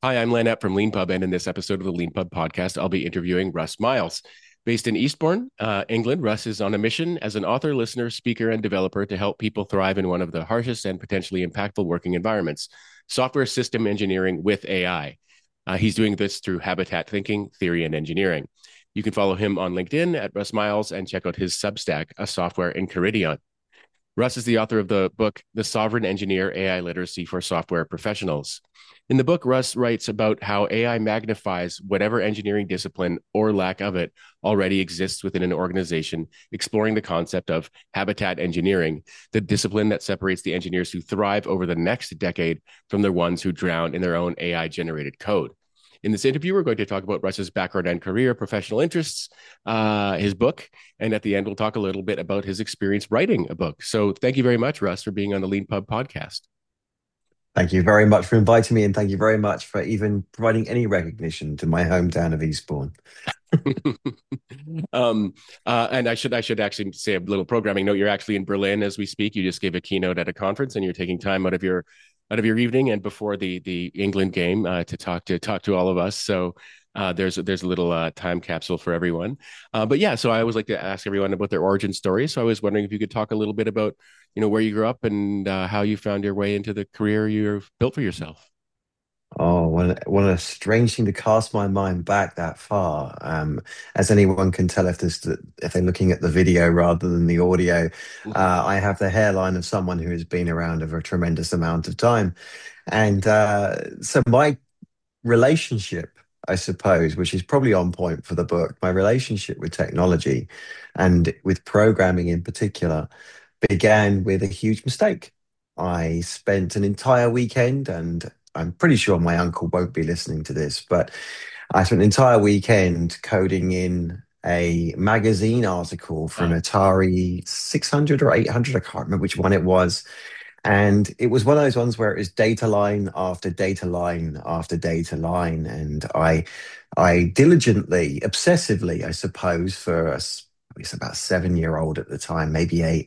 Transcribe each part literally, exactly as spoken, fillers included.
Hi, I'm Len Epp from LeanPub, and in this episode of the LeanPub podcast, I'll be interviewing Russ Miles. Based in Eastbourne, uh, England, Russ is on a mission as an author, listener, speaker, and developer to help people thrive in one of the harshest and potentially impactful working environments, software system engineering with A I. Uh, he's doing this through habitat thinking, theory, and engineering. You can follow him on LinkedIn at Russ Miles and check out his Substack, A Software in Caridion. Russ is the author of the book, The Sovereign Engineer A I Literacy for Software Professionals. In the book, Russ writes about how A I magnifies whatever engineering discipline or lack of it already exists within an organization, exploring the concept of habitat engineering, the discipline that separates the engineers who thrive over the next decade from the ones who drown in their own A I generated code. In this interview, we're going to talk about Russ's background and career, professional interests, uh, his book, and at the end, we'll talk a little bit about his experience writing a book. So thank you very much, Russ, for being on the Lean Pub podcast. Thank you very much for inviting me, and thank you very much for even providing any recognition to my hometown of Eastbourne. um, uh, and I should I should actually say a little programming note. You're actually in Berlin as we speak. You just gave a keynote at a conference, and you're taking time out of your out of your evening and before the the England game uh, to talk to talk to all of us. So uh, there's there's a little uh, time capsule for everyone. Uh, but yeah, so I always like to ask everyone about their origin story. So I was wondering if you could talk a little bit about you know where you grew up and uh, how you found your way into the career you've built for yourself. Oh, what a, what a strange thing to cast my mind back that far. Um, as anyone can tell, if this, if they're looking at the video rather than the audio, uh, I have the hairline of someone who has been around over a tremendous amount of time. And uh, so my relationship, I suppose, which is probably on point for the book, my relationship with technology and with programming in particular began with a huge mistake. I spent an entire weekend, and I'm pretty sure my uncle won't be listening to this, but I spent an entire weekend coding in a magazine article for an Wow. Atari six hundred or eight hundred. I can't remember which one it was. And it was one of those ones where it was data line after data line after data line. And I, I diligently, obsessively, I suppose, for a, s- it's about seven year old at the time, maybe eight,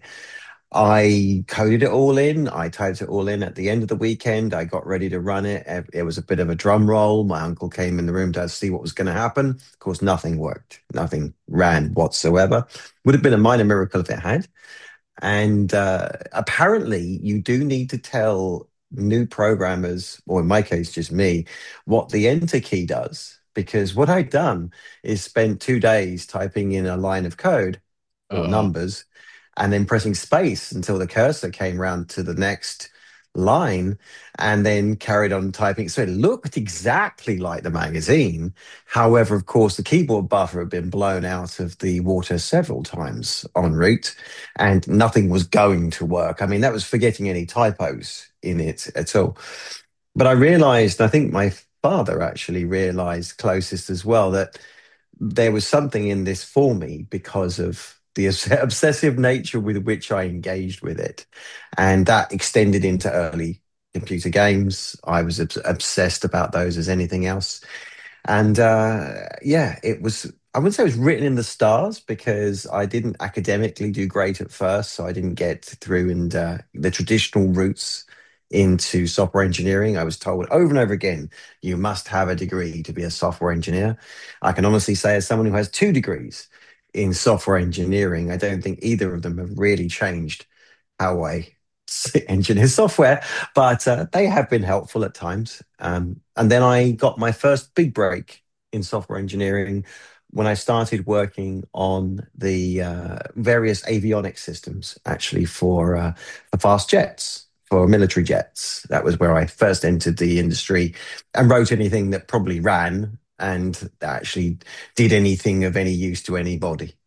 I coded it all in. I typed it all in at the end of the weekend. I got ready to run it. Ev- It was a bit of a drum roll. My uncle came in the room to see what was going to happen. Of course, nothing worked. Nothing ran whatsoever. Would have been a minor miracle if it had. And uh, apparently, you do need to tell new programmers, or in my case, just me, what the enter key does. Because what I'd done is spent two days typing in a line of code or Uh-oh. numbers and then pressing space until the cursor came round to the next line and then carried on typing. So it looked exactly like the magazine. However, of course, the keyboard buffer had been blown out of the water several times en route and nothing was going to work. I mean, that was forgetting any typos in it at all. But I realized, I think my father actually realized closest as well, that there was something in this for me because of the obsessive nature with which I engaged with it. And that extended into early computer games. I was obs- obsessed about those as anything else. And uh, yeah, it was, I wouldn't say it was written in the stars because I didn't academically do great at first. So I didn't get through and uh, the traditional routes into software engineering. I was told over and over again, you must have a degree to be a software engineer. I can honestly say, as someone who has two degrees in software engineering, I don't think either of them have really changed how I engineer software, but uh, they have been helpful at times. Um, and then I got my first big break in software engineering when I started working on the uh, various avionics systems, actually for uh, for fast jets, for military jets. That was where I first entered the industry and wrote anything that probably ran and actually did anything of any use to anybody.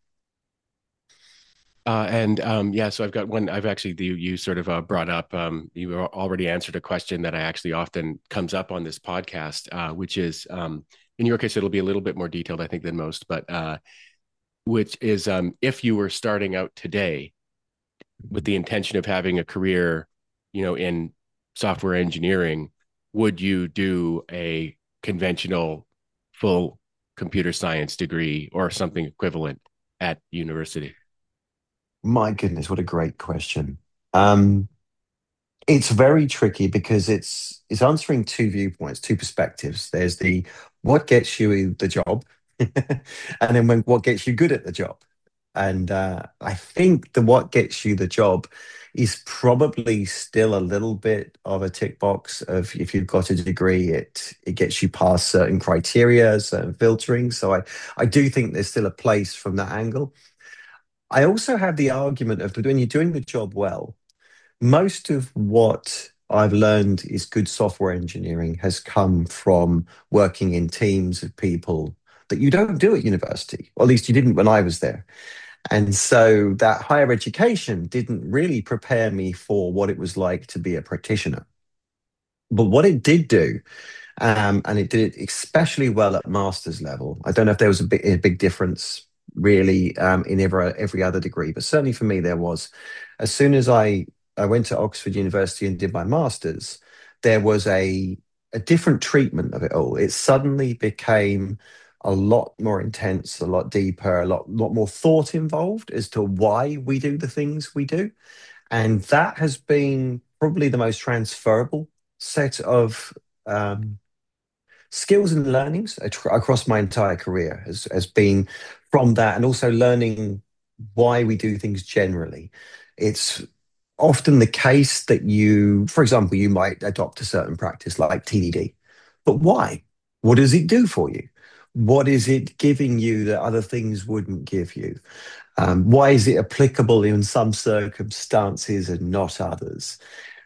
Uh, and um, yeah, so I've got one. I've actually you, you sort of uh, brought up. Um, you already answered a question that I actually often comes up on this podcast, uh, which is um, in your case it'll be a little bit more detailed, I think, than most, but uh, which is um, if you were starting out today with the intention of having a career, you know, in software engineering, would you do a conventional full computer science degree or something equivalent at university? My goodness, what a great question. Um, It's very tricky because it's it's answering two viewpoints, two perspectives. There's the what gets you the job, and then when what gets you good at the job. And uh, I think the what gets you the job is probably still a little bit of a tick box of if you've got a degree, it it gets you past certain criteria, certain filtering. So I I do think there's still a place from that angle. I also have the argument of that when you're doing the job well, most of what I've learned is good software engineering has come from working in teams of people that you don't do at university, or at least you didn't when I was there. And so that higher education didn't really prepare me for what it was like to be a practitioner. But what it did do, um, and it did it especially well at master's level. I don't know if there was a big, a big difference really um, in every, every other degree, but certainly for me there was. As soon as I, I went to Oxford University and did my master's, there was a, a different treatment of it all. It suddenly became a lot more intense, a lot deeper, a lot, lot more thought involved as to why we do the things we do. And that has been probably the most transferable set of um, skills and learnings atr- across my entire career has, has been from that, and also learning why we do things generally. It's often the case that you, for example, you might adopt a certain practice like T D D, but why? What does it do for you? What is it giving you that other things wouldn't give you? Um, why is it applicable in some circumstances and not others?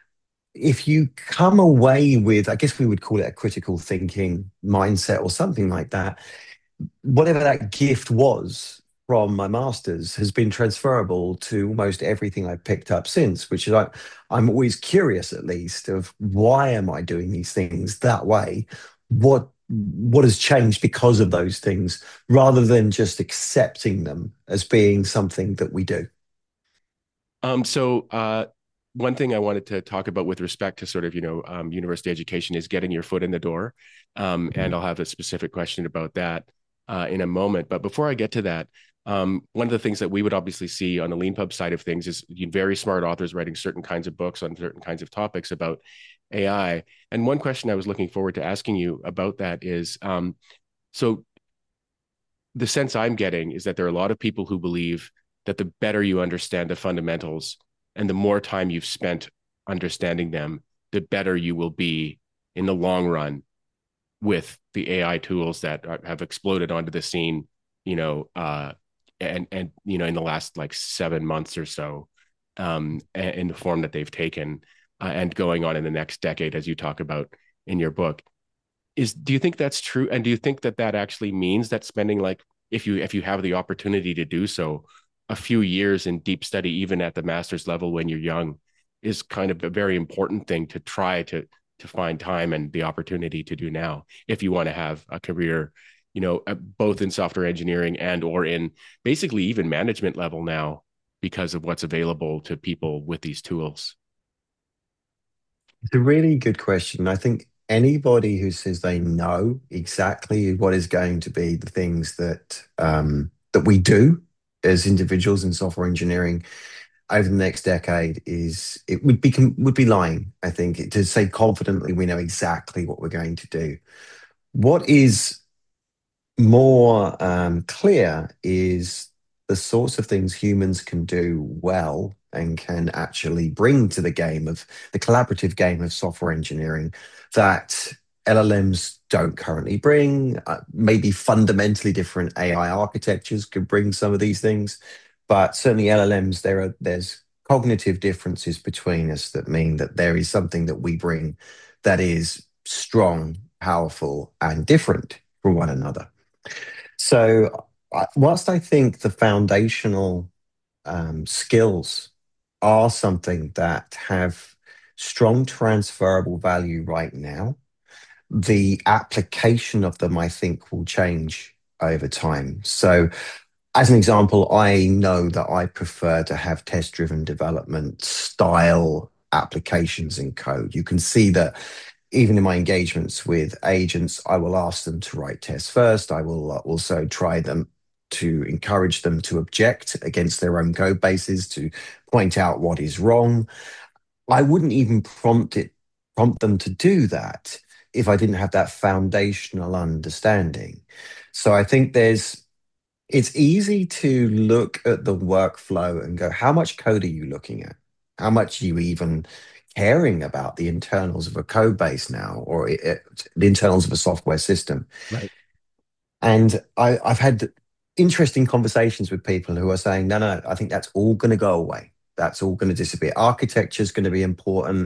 If you come away with, I guess we would call it a critical thinking mindset or something like that, whatever that gift was from my master's has been transferable to almost everything I've picked up since, which is like, I'm always curious at least of why am I doing these things that way? What what has changed because of those things rather than just accepting them as being something that we do. Um, so uh, one thing I wanted to talk about with respect to sort of, you know, um, university education is getting your foot in the door. Um, and I'll have a specific question about that uh, in a moment. But before I get to that, um, one of the things that we would obviously see on the LeanPub side of things is very smart authors writing certain kinds of books on certain kinds of topics about A I. And one question I was looking forward to asking you about that is, um, so the sense I'm getting is that there are a lot of people who believe that the better you understand the fundamentals and the more time you've spent understanding them, the better you will be in the long run with the A I tools that are, have exploded onto the scene, you know, uh, and and you know, in the last like seven months or so, um, in the form that they've taken, uh, and going on in the next decade, as you talk about in your book. Is do you think that's true? And do you think that that actually means that spending like if you if you have the opportunity to do so, a few years in deep study, even at the master's level when you're young, is kind of a very important thing to try to to find time and the opportunity to do now if you want to have a career, you know, uh, both in software engineering and or in basically even management level now because of what's available to people with these tools. It's a really good question. I think anybody who says they know exactly what is going to be the things that um, that we do as individuals in software engineering over the next decade is it would be would be lying. I think to say confidently we know exactly what we're going to do. What is more um, clear is the sorts of things humans can do well and can actually bring to the game of the collaborative game of software engineering that L L Ms don't currently bring. Uh, maybe fundamentally different A I architectures could bring some of these things, but certainly L L Ms, there are there's cognitive differences between us that mean that there is something that we bring that is strong, powerful, and different from one another. So, I- whilst I think the foundational um, skills are something that have strong transferable value right now, the application of them, I think, will change over time. So, as an example, I know that I prefer to have test driven development style applications in code. You can see that even in my engagements with agents, I will ask them to write tests first. I will uh, also try them to encourage them to object against their own code bases, to point out what is wrong. I wouldn't even prompt it, prompt them to do that if I didn't have that foundational understanding. So I think there's, it's easy to look at the workflow and go, how much code are you looking at? How much are you even caring about the internals of a code base now, or it, it- the internals of a software system? Right. And I, I've had interesting conversations with people who are saying, no, no, I think that's all going to go away. That's all going to disappear. Architecture is going to be important.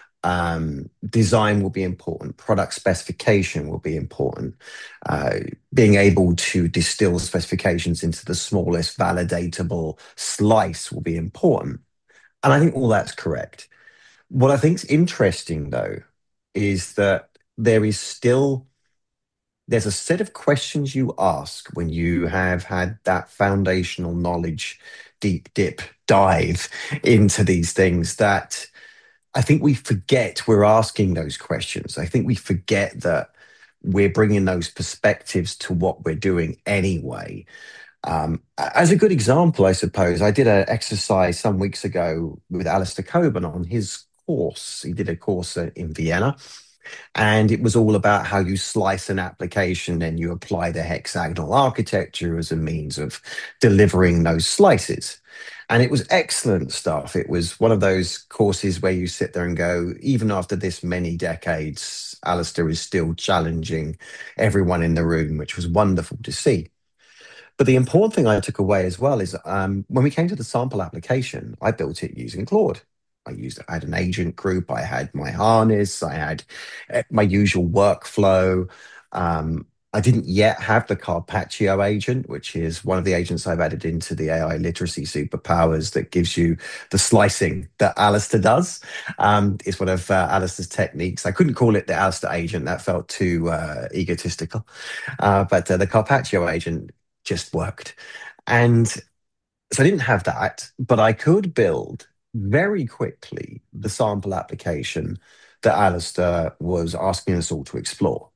Um, design will be important. Product specification will be important. Uh, being able to distill specifications into the smallest validatable slice will be important. And I think all that's correct. What I think is interesting, though, is that there is still there's a set of questions you ask when you have had that foundational knowledge deep dip dive into these things that I think we forget we're asking those questions. I think we forget that we're bringing those perspectives to what we're doing anyway. Um, as a good example, I suppose, I did an exercise some weeks ago with Alistair Coburn on his course. He did a course uh, in Vienna, and it was all about how you slice an application and you apply the hexagonal architecture as a means of delivering those slices. And it was excellent stuff. It was one of those courses where you sit there and go, even after this many decades, Alistair is still challenging everyone in the room, which was wonderful to see. But the important thing I took away as well is um, when we came to the sample application, I built it using Claude. I used, I had an agent group, I had my harness, I had uh, my usual workflow. Um, I didn't yet have the Carpaccio agent, which is one of the agents I've added into the A I literacy superpowers that gives you the slicing that Alistair does. Um, it's one of uh, Alistair's techniques. I couldn't call it the Alistair agent, that felt too uh, egotistical. Uh, but uh, the Carpaccio agent just worked. And so I didn't have that, but I could build very quickly the sample application that Alistair was asking us all to explore.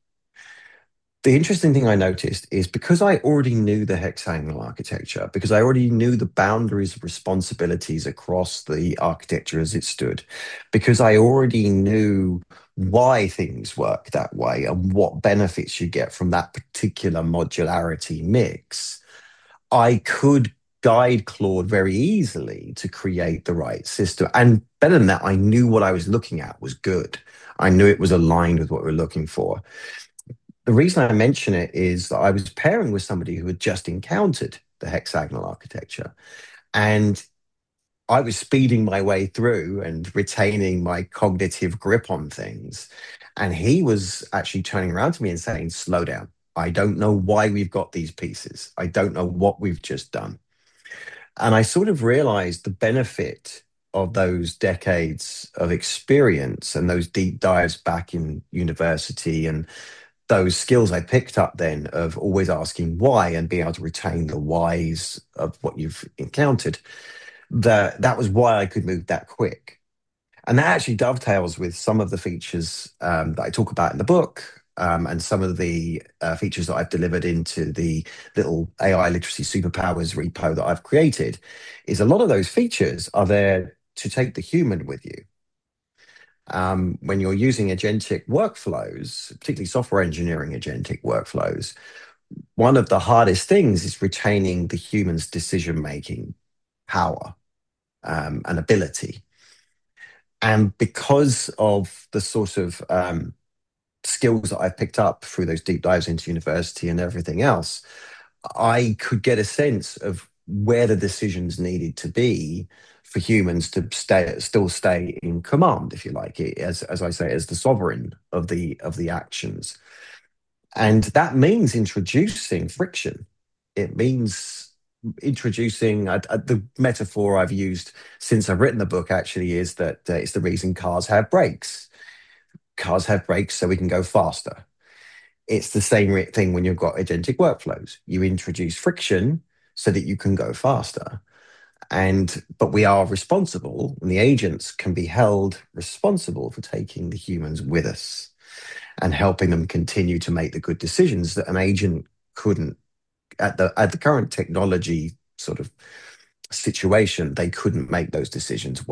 The interesting thing I noticed is because I already knew the hexagonal architecture, because I already knew the boundaries of responsibilities across the architecture as it stood, because I already knew why things work that way and what benefits you get from that particular modularity mix, I could guide Claude very easily to create the right system. And better than that, I knew what I was looking at was good. I knew it was aligned with what we are looking for. The reason I mention it is that I was pairing with somebody who had just encountered the hexagonal architecture. And I was speeding my way through and retaining my cognitive grip on things. And he was actually turning around to me and saying, slow down. I don't know why we've got these pieces. I don't know what we've just done. And I sort of realized the benefit of those decades of experience and those deep dives back in university and those skills I picked up then of always asking why and being able to retain the whys of what you've encountered, that that was why I could move that quick. And that actually dovetails with some of the features um, that I talk about in the book, um, and some of the uh, features that I've delivered into the little A I literacy superpowers repo that I've created. Is a lot of those features are there to take the human with you. Um, when you're using agentic workflows, particularly software engineering agentic workflows, one of the hardest things is retaining the human's decision making power um, and ability. And because of the sort of um, skills that I've picked up through those deep dives into university and everything else, I could get a sense of where the decisions needed to be for humans to stay, still stay in command, if you like, as as I say, as the sovereign of the of the actions. And that means introducing friction. It means introducing uh, uh, the metaphor I've used since I've written the book actually is that uh, it's the reason cars have brakes. Cars have brakes so we can go faster. It's the same re- thing when you've got agentic workflows. You introduce friction so that you can go faster. And but we are responsible, and the agents can be held responsible for taking the humans with us and helping them continue to make the good decisions that an agent couldn't at the at the current technology sort of situation, they couldn't make those decisions well.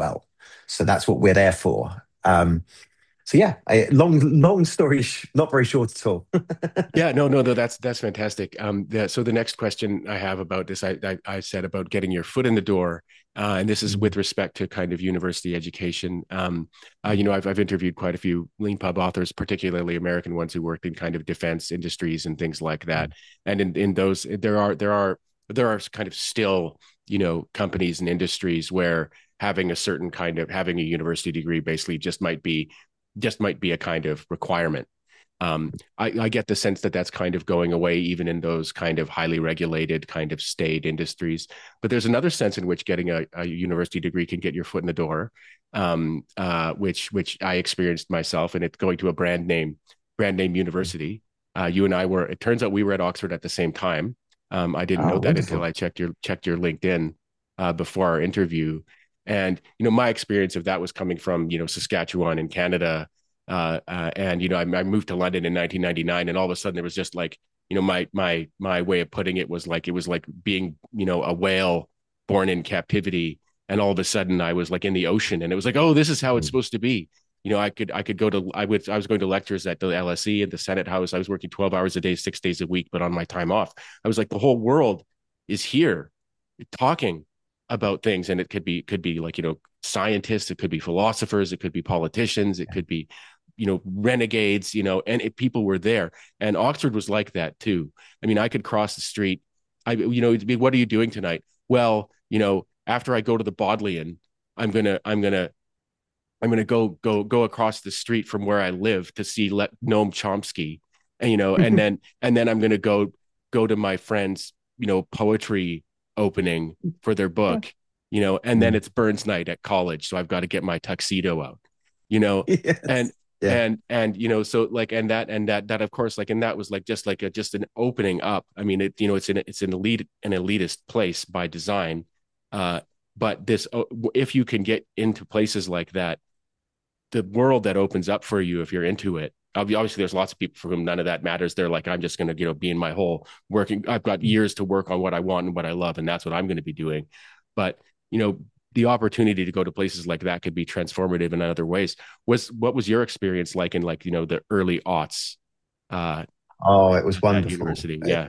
So that's what we're there for. Um, so yeah, I, long long story, sh- not very short at all. Yeah, no, no, no, that's that's fantastic. Um, the, so the next question I have about this, I, I I said about getting your foot in the door, uh, and this is with Mm, respect to kind of university education. Um, uh, you know, I've I've interviewed quite a few Lean Pub authors, particularly American ones who worked in kind of defense industries and things like that. mm, And in in those, there are there are there are kind of still, you know, companies and industries where having a certain kind of having a university degree basically just might be just might be a kind of requirement. um, I, I get the sense that that's kind of going away, even in those kind of highly regulated, kind of staid industries. But there's another sense in which getting a, a university degree can get your foot in the door, um, uh, which which I experienced myself, and it's going to a brand name brand name mm. university. Uh, you and I were. It turns out we were at Oxford at the same time. Um, I didn't Oh, know that until wonderful. I checked your checked your LinkedIn uh, before our interview. And you know, my experience of that was coming from you know Saskatchewan in Canada, uh, uh, and you know, I, I moved to London in nineteen ninety-nine, and all of a sudden there was just like, you know, my my my way of putting it was like it was like being, you know, a whale born in captivity, and all of a sudden I was like in the ocean, and it was like, oh, this is how it's Mm. supposed to be. You know, I could I could go to I would I was going to lectures at the L S E at the Senate House. I was working twelve hours a day, six days a week, but on my time off, I was like, the whole world is here talking about things, and it could be could be like you know scientists, it could be philosophers, it could be politicians, it could be you know renegades, you know and it, people were there. And Oxford was like that too. I mean, I could cross the street. I you know what are you doing tonight? Well, you know after I go to the Bodleian, i'm gonna i'm gonna I'm gonna go go go across the street from where I live to see Le- Noam Chomsky, and you know and then and then I'm gonna go go to my friend's you know poetry opening for their book, you know and then Mm. it's Burns night at college, so I've got to get my tuxedo out, you know and Yes. Yeah. and and you know so like and that and that that of course, like, and that was like just like a just an opening up. I mean, it you know it's an it's an elite an elitist place by design. uh but this, oh, if you can get into places like that, the world that opens up for you if you're into it. Obviously, there's lots of people for whom none of that matters. They're like, I'm just going to, you know, be in my hole working. I've got years to work on what I want and what I love, and that's what I'm going to be doing. But you know, the opportunity to go to places like that could be transformative in other ways. Was what was your experience like in, like, you know the early aughts, uh, Oh, it was at wonderful. university? It, Yeah.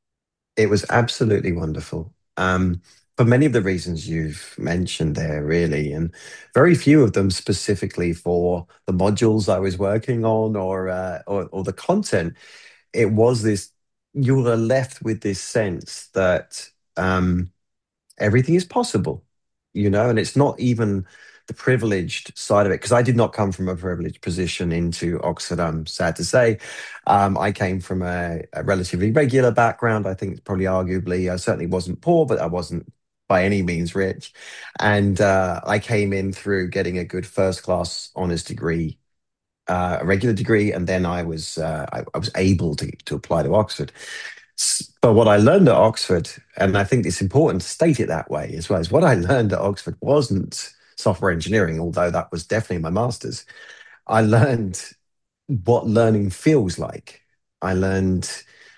it was absolutely wonderful. Um, for many of the reasons you've mentioned there, really, and very few of them specifically for the modules I was working on or uh, or, or the content. It was this, you were left with this sense that um, everything is possible, you know, and it's not even the privileged side of it, because I did not come from a privileged position into Oxford, I'm sad to say. Um, I came from a, a relatively regular background. I think probably arguably, I certainly wasn't poor, but I wasn't by any means rich. And uh, I came in through getting a good first class honors degree, uh, a regular degree, and then I was uh, I, I was able to to apply to Oxford. But what I learned at Oxford, and I think it's important to state it that way as well, is what I learned at Oxford wasn't software engineering, although that was definitely my master's. I learned what learning feels like. I learned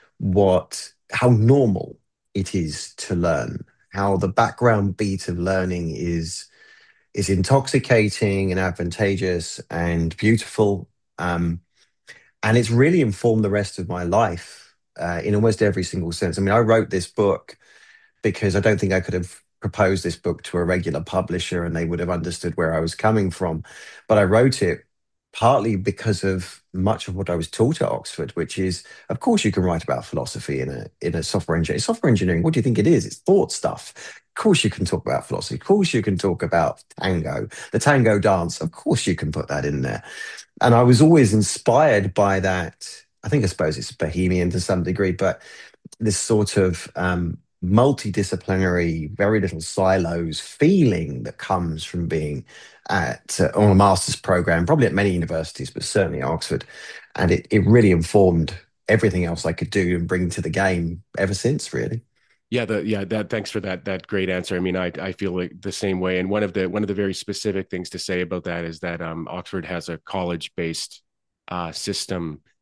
what how normal it is to learn, how the background beat of learning is is intoxicating and advantageous and beautiful. Um, and it's really informed the rest of my life uh, in almost every single sense. I mean, I wrote this book because I don't think I could have proposed this book to a regular publisher and they would have understood where I was coming from. But I wrote it partly because of much of what I was taught at Oxford, which is, of course, you can write about philosophy in a in a software engineering. Software engineering, what do you think it is? It's thought stuff. Of course, you can talk about philosophy. Of course, you can talk about tango, the tango dance. Of course, you can put that in there. And I was always inspired by that. I think I suppose it's bohemian to some degree, but this sort of um, multidisciplinary, very little silos feeling that comes from being at uh, on a master's program, probably at many universities, but certainly at Oxford. And it, it really informed everything else I could do and bring to the game ever since, really. Yeah, the yeah that thanks for that that great answer. I mean, I I feel like the same way. And one of the one of the very specific things to say about that is that um, Oxford has a college based uh, system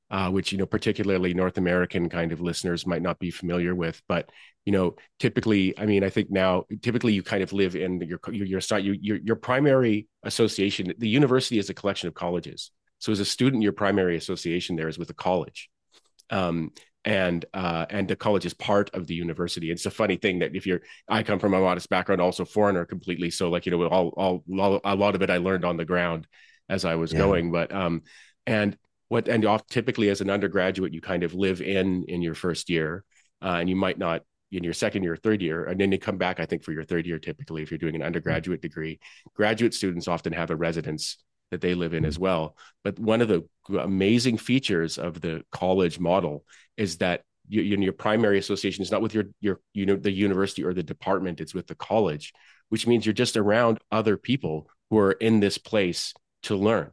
uh, which, you know, particularly North American kind of listeners might not be familiar with. But, you know, typically, I mean, I think now, typically you kind of live in your, your, your, your, your, your primary association. The university is a collection of colleges. So as a student, your primary association there is with a college. Um, and uh, and the college is part of the university. It's a funny thing that if you're, I come from a modest background, also foreigner completely. So like, you know, all, all, a lot of it I learned on the ground as I was Yeah. going. But, um, and what, and off typically as an undergraduate, you kind of live in, in your first year, uh, and you might not in your second year, third year, and then you come back, I think, for your third year, typically, if you're doing an undergraduate degree. Graduate students often have a residence that they live in as well. But one of the amazing features of the college model is that you, you know, your primary association is not with your your you know the university or the department; it's with the college, which means you're just around other people who are in this place to learn.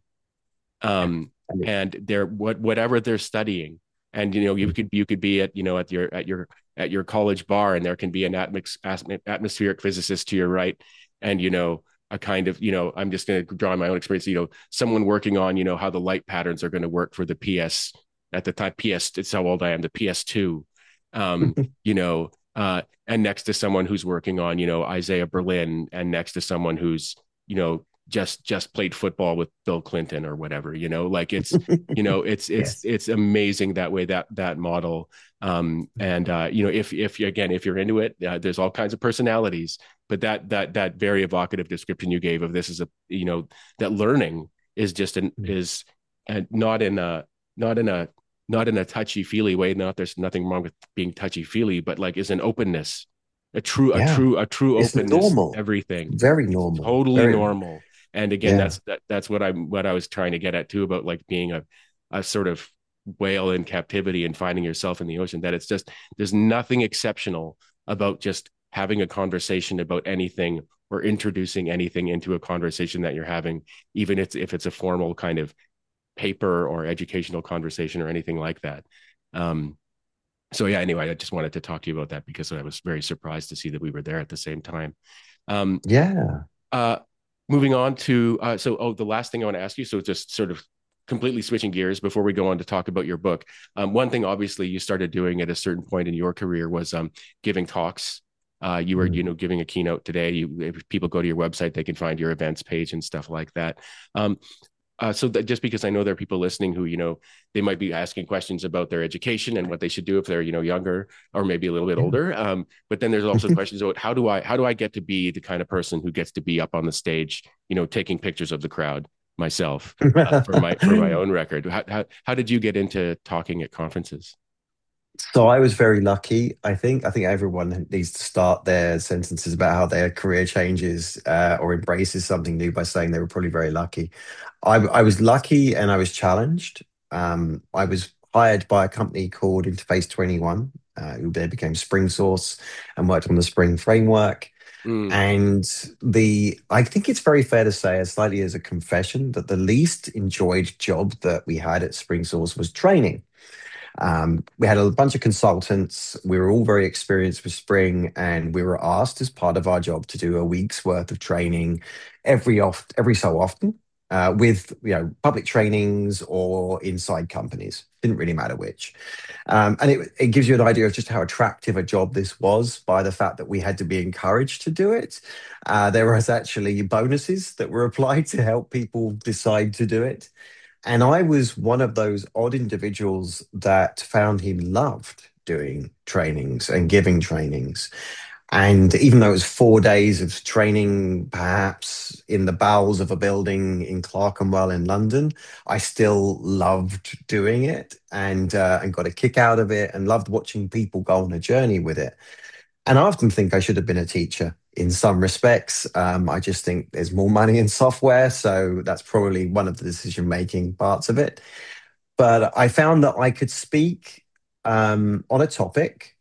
Um, and they're what whatever they're studying, and you know you could you could be at you know at your at your at your college bar, and there can be an atmos- atmospheric physicist to your right, and you know a kind of, you know, I'm just going to draw on my own experience, you know, someone working on, you know, how the light patterns are going to work for the P S at the time, P S, it's how old I am, the P S two, um, you know, uh, and next to someone who's working on, you know, Isaiah Berlin, and next to someone who's, you know, just, just played football with Bill Clinton or whatever, you know, like it's, you know, it's, it's, Yes. it's amazing that way, that, that model. Um, and, uh, you know, if, if again, if you're into it, uh, there's all kinds of personalities, but that that that very evocative description you gave of this is a, you know, that learning is just an is and not in a not in a not in a touchy feely way. Not there's nothing wrong with being touchy feely, but like is an openness, a true a Yeah. true a true It's openness to normal. everything. Very It's normal. totally Very, normal. And again, yeah. that's that, that's what I'm what I was trying to get at too, about like being a a sort of whale in captivity and finding yourself in the ocean. That it's just there's nothing exceptional about just having a conversation about anything or introducing anything into a conversation that you're having, even if, if it's a formal kind of paper or educational conversation or anything like that. Um, so yeah, anyway, I just wanted to talk to you about that because I was very surprised to see that we were there at the same time. Um, Yeah. uh, moving on to, uh, so, oh, the last thing I want to ask you, so just sort of completely switching gears before we go on to talk about your book. Um, one thing, obviously, you started doing at a certain point in your career was um, giving talks. Uh, you were, you Mm. know, giving a keynote today. You, if people go to your website, they can find your events page and stuff like that. Um, uh, so that just because I know there are people listening who, you know, they might be asking questions about their education and what they should do if they're, you know, younger or maybe a little bit Yeah. older. Um, but then there's also questions about how do I how do I get to be the kind of person who gets to be up on the stage, you know, taking pictures of the crowd myself, uh, for my for my own record. How, how how did you get into talking at conferences? So I was very lucky. I think I think everyone needs to start their sentences about how their career changes uh, or embraces something new by saying they were probably very lucky. I, I was lucky and I was challenged. Um, I was hired by a company called Interface twenty-one, uh, who then became Spring Source and worked on the Spring framework. Mm, And the I think it's very fair to say, as slightly as a confession, that the least enjoyed job that we had at Spring Source was training. Um, we had a bunch of consultants. We were all very experienced with Spring, and we were asked as part of our job to do a week's worth of training every oft every so often, uh, with you know public trainings or inside companies. Didn't really matter which. Um, and it, it gives you an idea of just how attractive a job this was by the fact that we had to be encouraged to do it. Uh, there was actually bonuses that were applied to help people decide to do it. And I was one of those odd individuals that found he loved doing trainings and giving trainings. And even though it was four days of training, perhaps in the bowels of a building in Clerkenwell in London, I still loved doing it and uh, and got a kick out of it and loved watching people go on a journey with it. And I often think I should have been a teacher in some respects. Um, I just think there's more money in software, so that's probably one of the decision-making parts of it. But I found that I could speak um, on a topic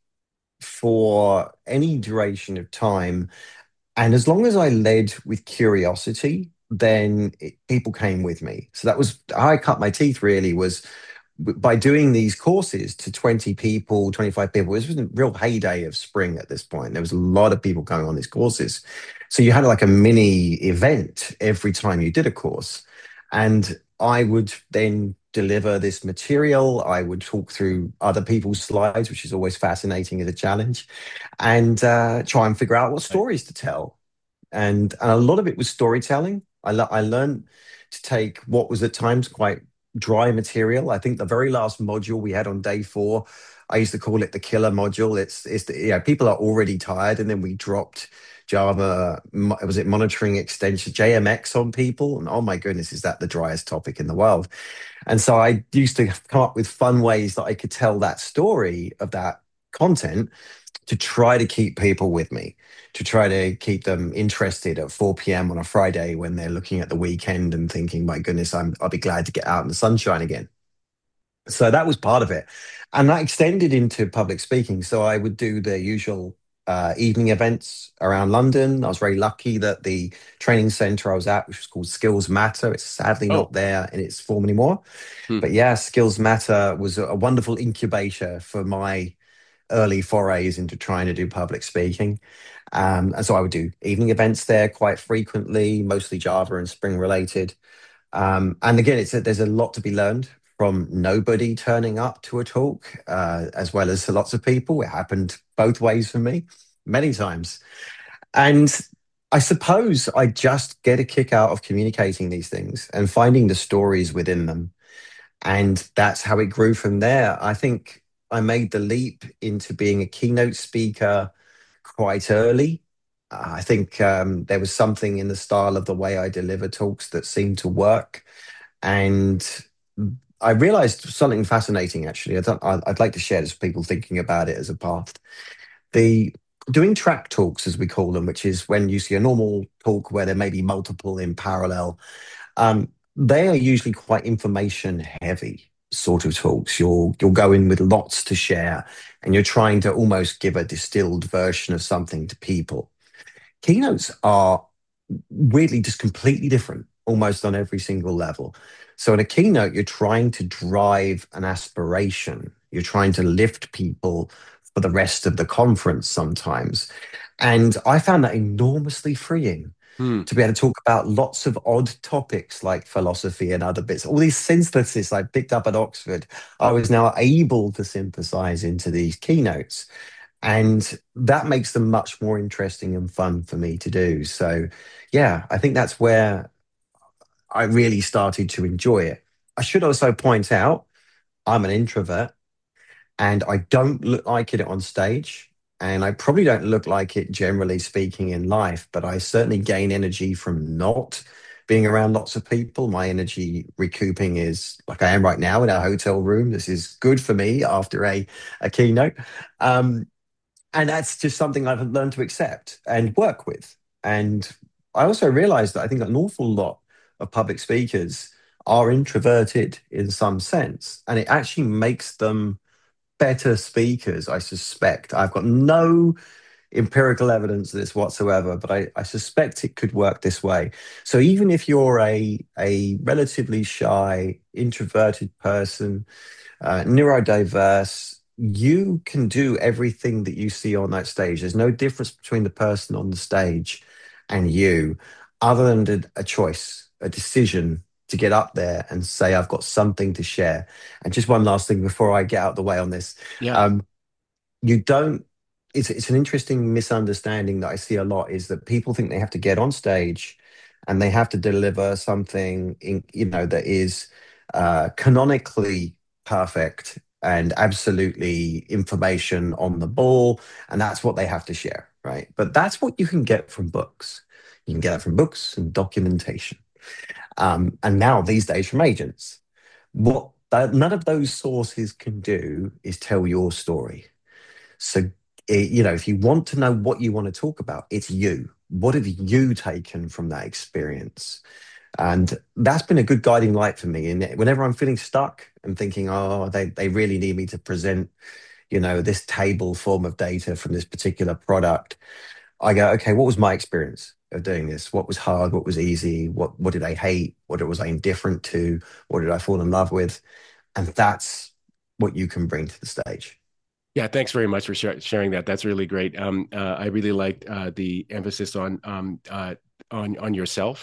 for any duration of time, and as long as I led with curiosity, then it, people came with me. So that was how I cut my teeth. Really was by doing these courses to twenty people, twenty-five people. This was a real heyday of Spring at this point. There was a lot of people going on these courses. So you had like a mini event every time you did a course. And I would then deliver this material. I would talk through other people's slides, which is always fascinating as a challenge, and uh, try and figure out what Right. stories to tell. And, and a lot of it was storytelling. I, le- I learned to take what was at times quite dry material. I think the very last module we had on day four, I used to call it the killer module. It's, it's the, you know, people are already tired, and then we dropped Java, mo- was it monitoring extension, J M X on people? And oh my goodness, is that the driest topic in the world? And so I used to come up with fun ways that I could tell that story of that content to try to keep people with me, to try to keep them interested at four p m on a Friday when they're looking at the weekend and thinking, my goodness, I'm, I'll be glad to get out in the sunshine again. So that was part of it. And that extended into public speaking. So I would do the usual uh, evening events around London. I was very lucky that the training center I was at, which was called Skills Matter, it's sadly Oh, not there in its form anymore. hmm. But yeah, Skills Matter was a, a wonderful incubator for my early forays into trying to do public speaking. Um, and so I would do evening events there quite frequently, mostly Java and Spring related. Um, and again, it's a, there's a lot to be learned from nobody turning up to a talk, uh, as well as to lots of people. It happened both ways for me many times. And I suppose I just get a kick out of communicating these things and finding the stories within them. And that's how it grew from there. I think I made the leap into being a keynote speaker quite early. Uh, I think um, there was something in the style of the way I deliver talks that seemed to work. And I realized something fascinating, actually. I don't, I- I'd like to share this with people thinking about it as a path. The doing track talks, as we call them, which is when you see a normal talk where there may be multiple in parallel, um, they are usually quite information heavy sort of talks. You'll you'll go in with lots to share, and you're trying to almost give a distilled version of something to people. Keynotes are weirdly just completely different, almost on every single level. So in a keynote, you're trying to drive an aspiration. You're trying to lift people for the rest of the conference sometimes. And I found that enormously freeing Hmm. to be able to talk about lots of odd topics like philosophy and other bits. All these synthesis I picked up at Oxford, I was now able to synthesize into these keynotes. And that makes them much more interesting and fun for me to do. So, yeah, I think that's where I really started to enjoy it. I should also point out I'm an introvert and I don't look like it on stage. And I probably don't look like it generally speaking in life, but I certainly gain energy from not being around lots of people. My energy recouping is like I am right now in a hotel room. This is good for me after a, a keynote. Um, and that's just something I've learned to accept and work with. And I also realized that I think an awful lot of public speakers are introverted in some sense, and it actually makes them better speakers, I suspect. I've got no empirical evidence of this whatsoever, but I, I suspect it could work this way. So even if you're a, a relatively shy, introverted person, uh, neurodiverse, you can do everything that you see on that stage. There's no difference between the person on the stage and you, other than a choice, a decision to get up there and say, I've got something to share. And just one last thing before I get out of the way on this. Yeah. Um, you don't, it's, it's an interesting misunderstanding that I see a lot is that people think they have to get on stage and they have to deliver something in, you know, that is uh, canonically perfect and absolutely information on the ball, and that's what they have to share, right? But that's what you can get from books. You can get that from books and documentation, um, and now these days from agents. What that, none of those sources can do is tell your story. So, eh, you know, if you want to know what you want to talk about, it's you. What have you taken from that experience? And that's been a good guiding light for me. And whenever I'm feeling stuck and thinking, oh, they, they really need me to present, you know, this table form of data from this particular product, I go, okay, what was my experience of doing this? What was hard? What was easy? What what did I hate? What was I indifferent to? What did I fall in love with? And that's what you can bring to the stage. Yeah, thanks very much for sh- sharing that. That's really great. Um, uh, I really liked uh, the emphasis on um, uh, on on yourself.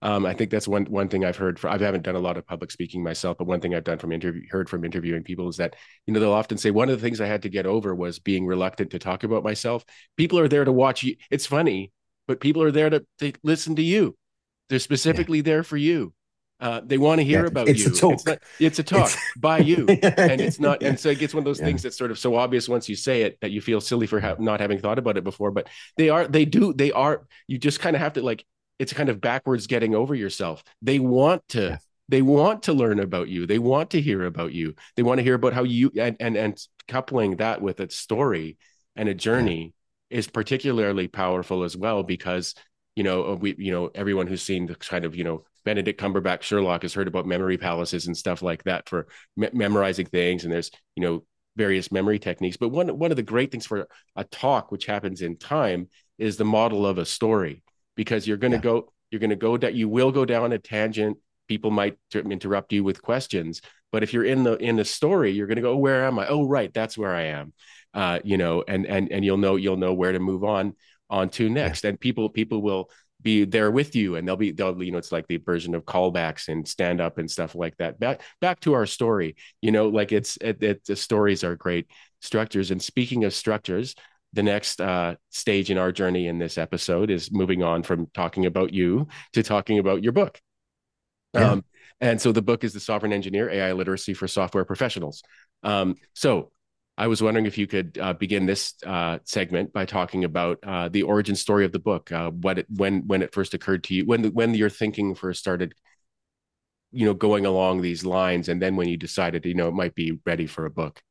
Um, I think that's one one thing I've heard. For, I haven't done a lot of public speaking myself, but one thing I've done from interview heard from interviewing people is that, you know, they'll often say one of the things I had to get over was being reluctant to talk about myself. People are there to watch you. It's funny, but people are there to, to listen to you. They're Yeah. specifically there for you. Uh, they want to hear Yeah. about It's a you. It's talk. not. It's a It's talk by you, and it's not. yeah. And so it gets one of those Yeah. things that's sort of so obvious once you say it that you feel silly for ha- not having thought about it before. But they are. They do. They are. You just kind of have to like. It's kind of backwards getting over yourself. They want to. Yeah. They want to learn about you. They want to hear about you. They want to hear about how you and and and coupling that with a story and a Yeah. journey is particularly powerful as well because you know we you know everyone who's seen the kind of you know Benedict Cumberbatch Sherlock has heard about memory palaces and stuff like that for me- memorizing things, and there's you know various memory techniques. But one one of the great things for a talk, which happens in time, is the model of a story, because you're going to Yeah. go you're going to go that you will go down a tangent. People might interrupt you with questions, but if you're in the in the story, you're going to go, oh, where am I? Oh, right, that's where I am. Uh, you know, and and and you'll know you'll know where to move on on to Yeah. next, and people people will be there with you, and they'll be they'll you know it's like the version of callbacks and stand up and stuff like that. Back back to our story, you know, like it's it, it, the stories are great structures. And speaking of structures, the next uh, stage in our journey in this episode is moving on from talking about you to talking about your book. Yeah. Um, and so the book is The Sovereign Engineer: A I Literacy for Software Professionals. Um, so I was wondering if you could uh, begin this uh, segment by talking about uh, the origin story of the book, uh, what it, when when it first occurred to you, when when your thinking first started, you know, going along these lines, and then when you decided, you know, it might be ready for a book.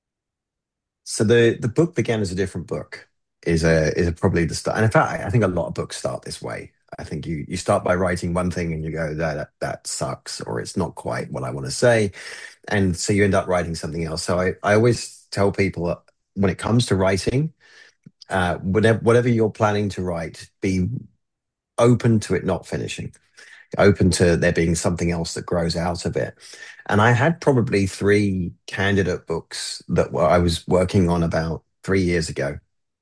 So the the book began as a different book. Is a is a probably the start. And in fact, I think a lot of books start this way. I think you you start by writing one thing and you go that that sucks, or it's not quite what I want to say, and so you end up writing something else. So I I always tell people that when it comes to writing, uh, whatever whatever you're planning to write, be open to it not finishing, open to there being something else that grows out of it. And I had probably three candidate books that were, I was working on about three years ago.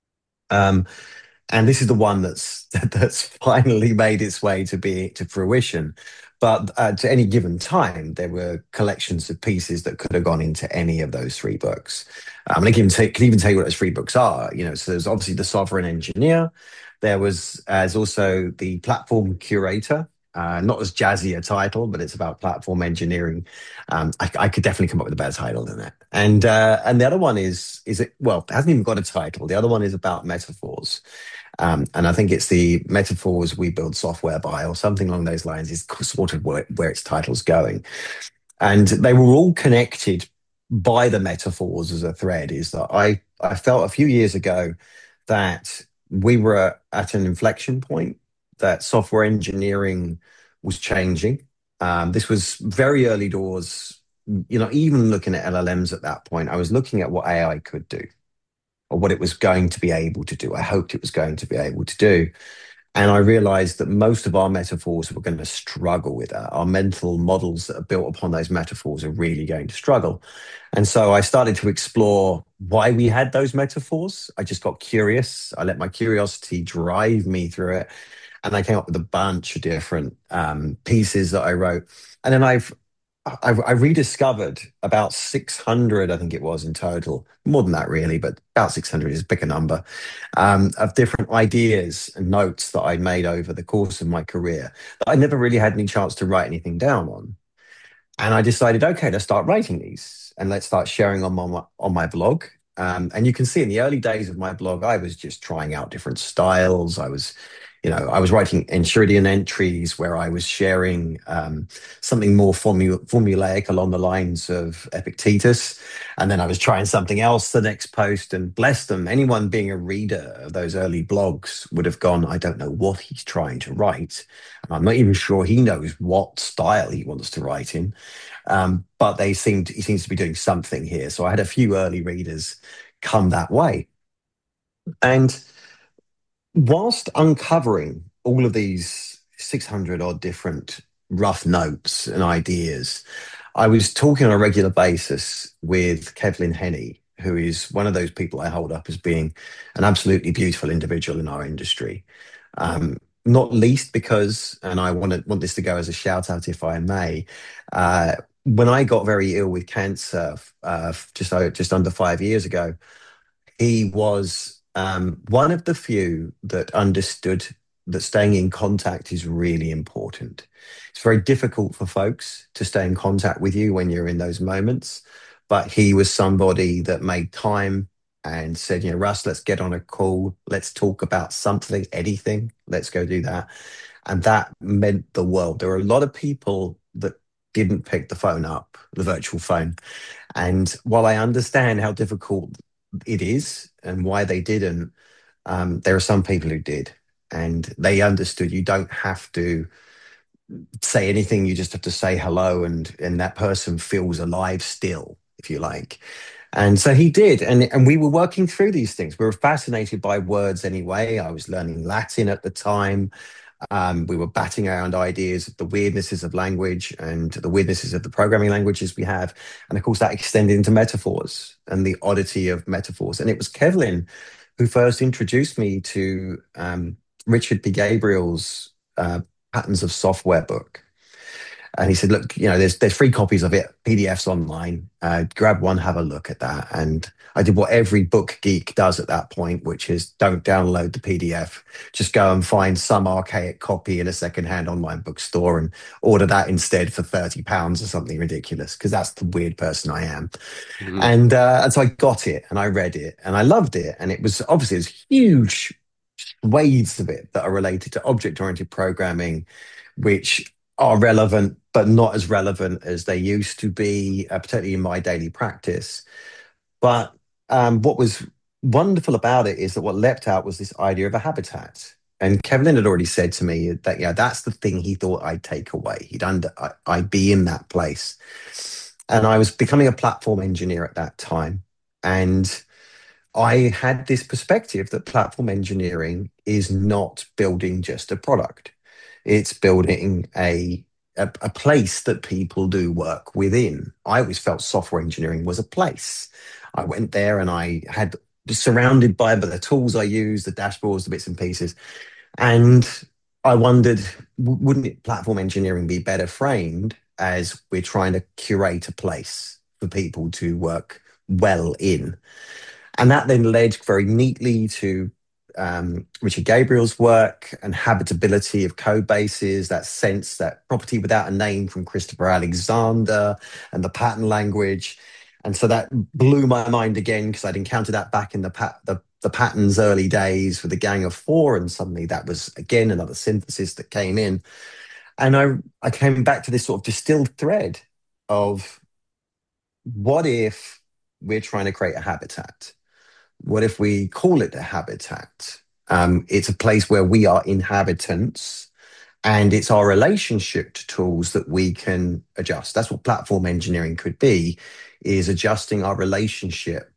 Um, and this is the one that's that's finally made its way to be to fruition. But uh, to any given time, there were collections of pieces that could have gone into any of those three books. Um, and I can, t- can even tell you what those three books are. You know, so there's obviously the Sovereign Engineer. There was as also the Platform Curator. Uh, not as jazzy a title, but it's about platform engineering. Um, I, I could definitely come up with a better title than that. And uh, and the other one is is it well, it hasn't even got a title. The other one is about metaphors. Um, and I think it's the metaphors we build software by, or something along those lines, is sort of where, where its title's going. And they were all connected by the metaphors as a thread. Is that I, I felt a few years ago that we were at an inflection point, that software engineering was changing. Um, this was very early doors, you know, even looking at L L Ms at that point, I was looking at what A I could do, or what it was going to be able to do. I hoped it was going to be able to do. And I realized that most of our metaphors were going to struggle with that. Our mental models that are built upon those metaphors are really going to struggle. And so I started to explore why we had those metaphors. I just got curious. I let my curiosity drive me through it. And I came up with a bunch of different um, pieces that I wrote. And then I've I, I rediscovered about six hundred, I think it was in total, more than that really, but about six hundred is a bigger number, um, of different ideas and notes that I made over the course of my career that I never really had any chance to write anything down on. And I decided, okay, let's start writing these and let's start sharing them on my, on my blog. Um, and you can see in the early days of my blog, I was just trying out different styles. I was, you know, I was writing Enchiridion entries where I was sharing um, something more formu- formulaic along the lines of Epictetus. And then I was trying something else the next post, and bless them, anyone being a reader of those early blogs would have gone, I don't know what he's trying to write. And I'm not even sure he knows what style he wants to write in. Um, but they seemed he seems to be doing something here. So I had a few early readers come that way. And whilst uncovering all of these six hundred odd different rough notes and ideas, I was talking on a regular basis with Kevlin Henney, who is one of those people I hold up as being an absolutely beautiful individual in our industry. Um, not least because, and I want to want this to go as a shout out, if I may. Uh, when I got very ill with cancer, uh, just o- just under five years ago, he was um, one of the few that understood that staying in contact is really important. It's very difficult for folks to stay in contact with you when you're in those moments, but he was somebody that made time and said, you know, Russ, let's get on a call. Let's talk about something, anything. Let's go do that. And that meant the world. There were a lot of people that didn't pick the phone up, the virtual phone. And while I understand how difficult it is and why they didn't, um, there are some people who did. And they understood you don't have to say anything, you just have to say hello, and and that person feels alive still, if you like. And so he did. And, and we were working through these things. We were fascinated by words anyway. I was learning Latin at the time. Um, we were batting around ideas of the weirdnesses of language and the weirdnesses of the programming languages we have. And of course, that extended into metaphors and the oddity of metaphors. And it was Kevlin who first introduced me to um, Richard P. Gabriel's uh, Patterns of Software book. And he said, look, you know, there's there's free copies of it, P D Fs online. Uh, grab one, have a look at that. And I did what every book geek does at that point, which is don't download the P D F. Just go and find some archaic copy in a secondhand online bookstore and order that instead for thirty pounds or something ridiculous, because that's the weird person I am. Mm-hmm. And, uh, and so I got it and I read it and I loved it. And it was obviously there's huge swathes of it that are related to object-oriented programming, which are relevant, but not as relevant as they used to be, uh, particularly in my daily practice. But um, what was wonderful about it is that what leapt out was this idea of a habitat. And Kevin had already said to me that, yeah, that's the thing he thought I'd take away. He'd under, I, I'd be in that place. And I was becoming a platform engineer at that time. And I had this perspective that platform engineering is not building just a product. It's building a, a, a place that people do work within. I always felt software engineering was a place. I went there and I had surrounded by the tools I use, the dashboards, the bits and pieces. And I wondered, wouldn't it, platform engineering be better framed as we're trying to curate a place for people to work well in? And that then led very neatly to um, Richard Gabriel's work and habitability of code bases, that sense, that property without a name from Christopher Alexander and the pattern language. And so that blew my mind again because I'd encountered that back in the, pat- the, the patterns early days with the Gang of Four. And suddenly that was, again, another synthesis that came in. And I, I came back to this sort of distilled thread of what if we're trying to create a habitat? What if we call it a habitat? Um, it's a place where we are inhabitants, and it's our relationship to tools that we can adjust. That's what platform engineering could be, is adjusting our relationship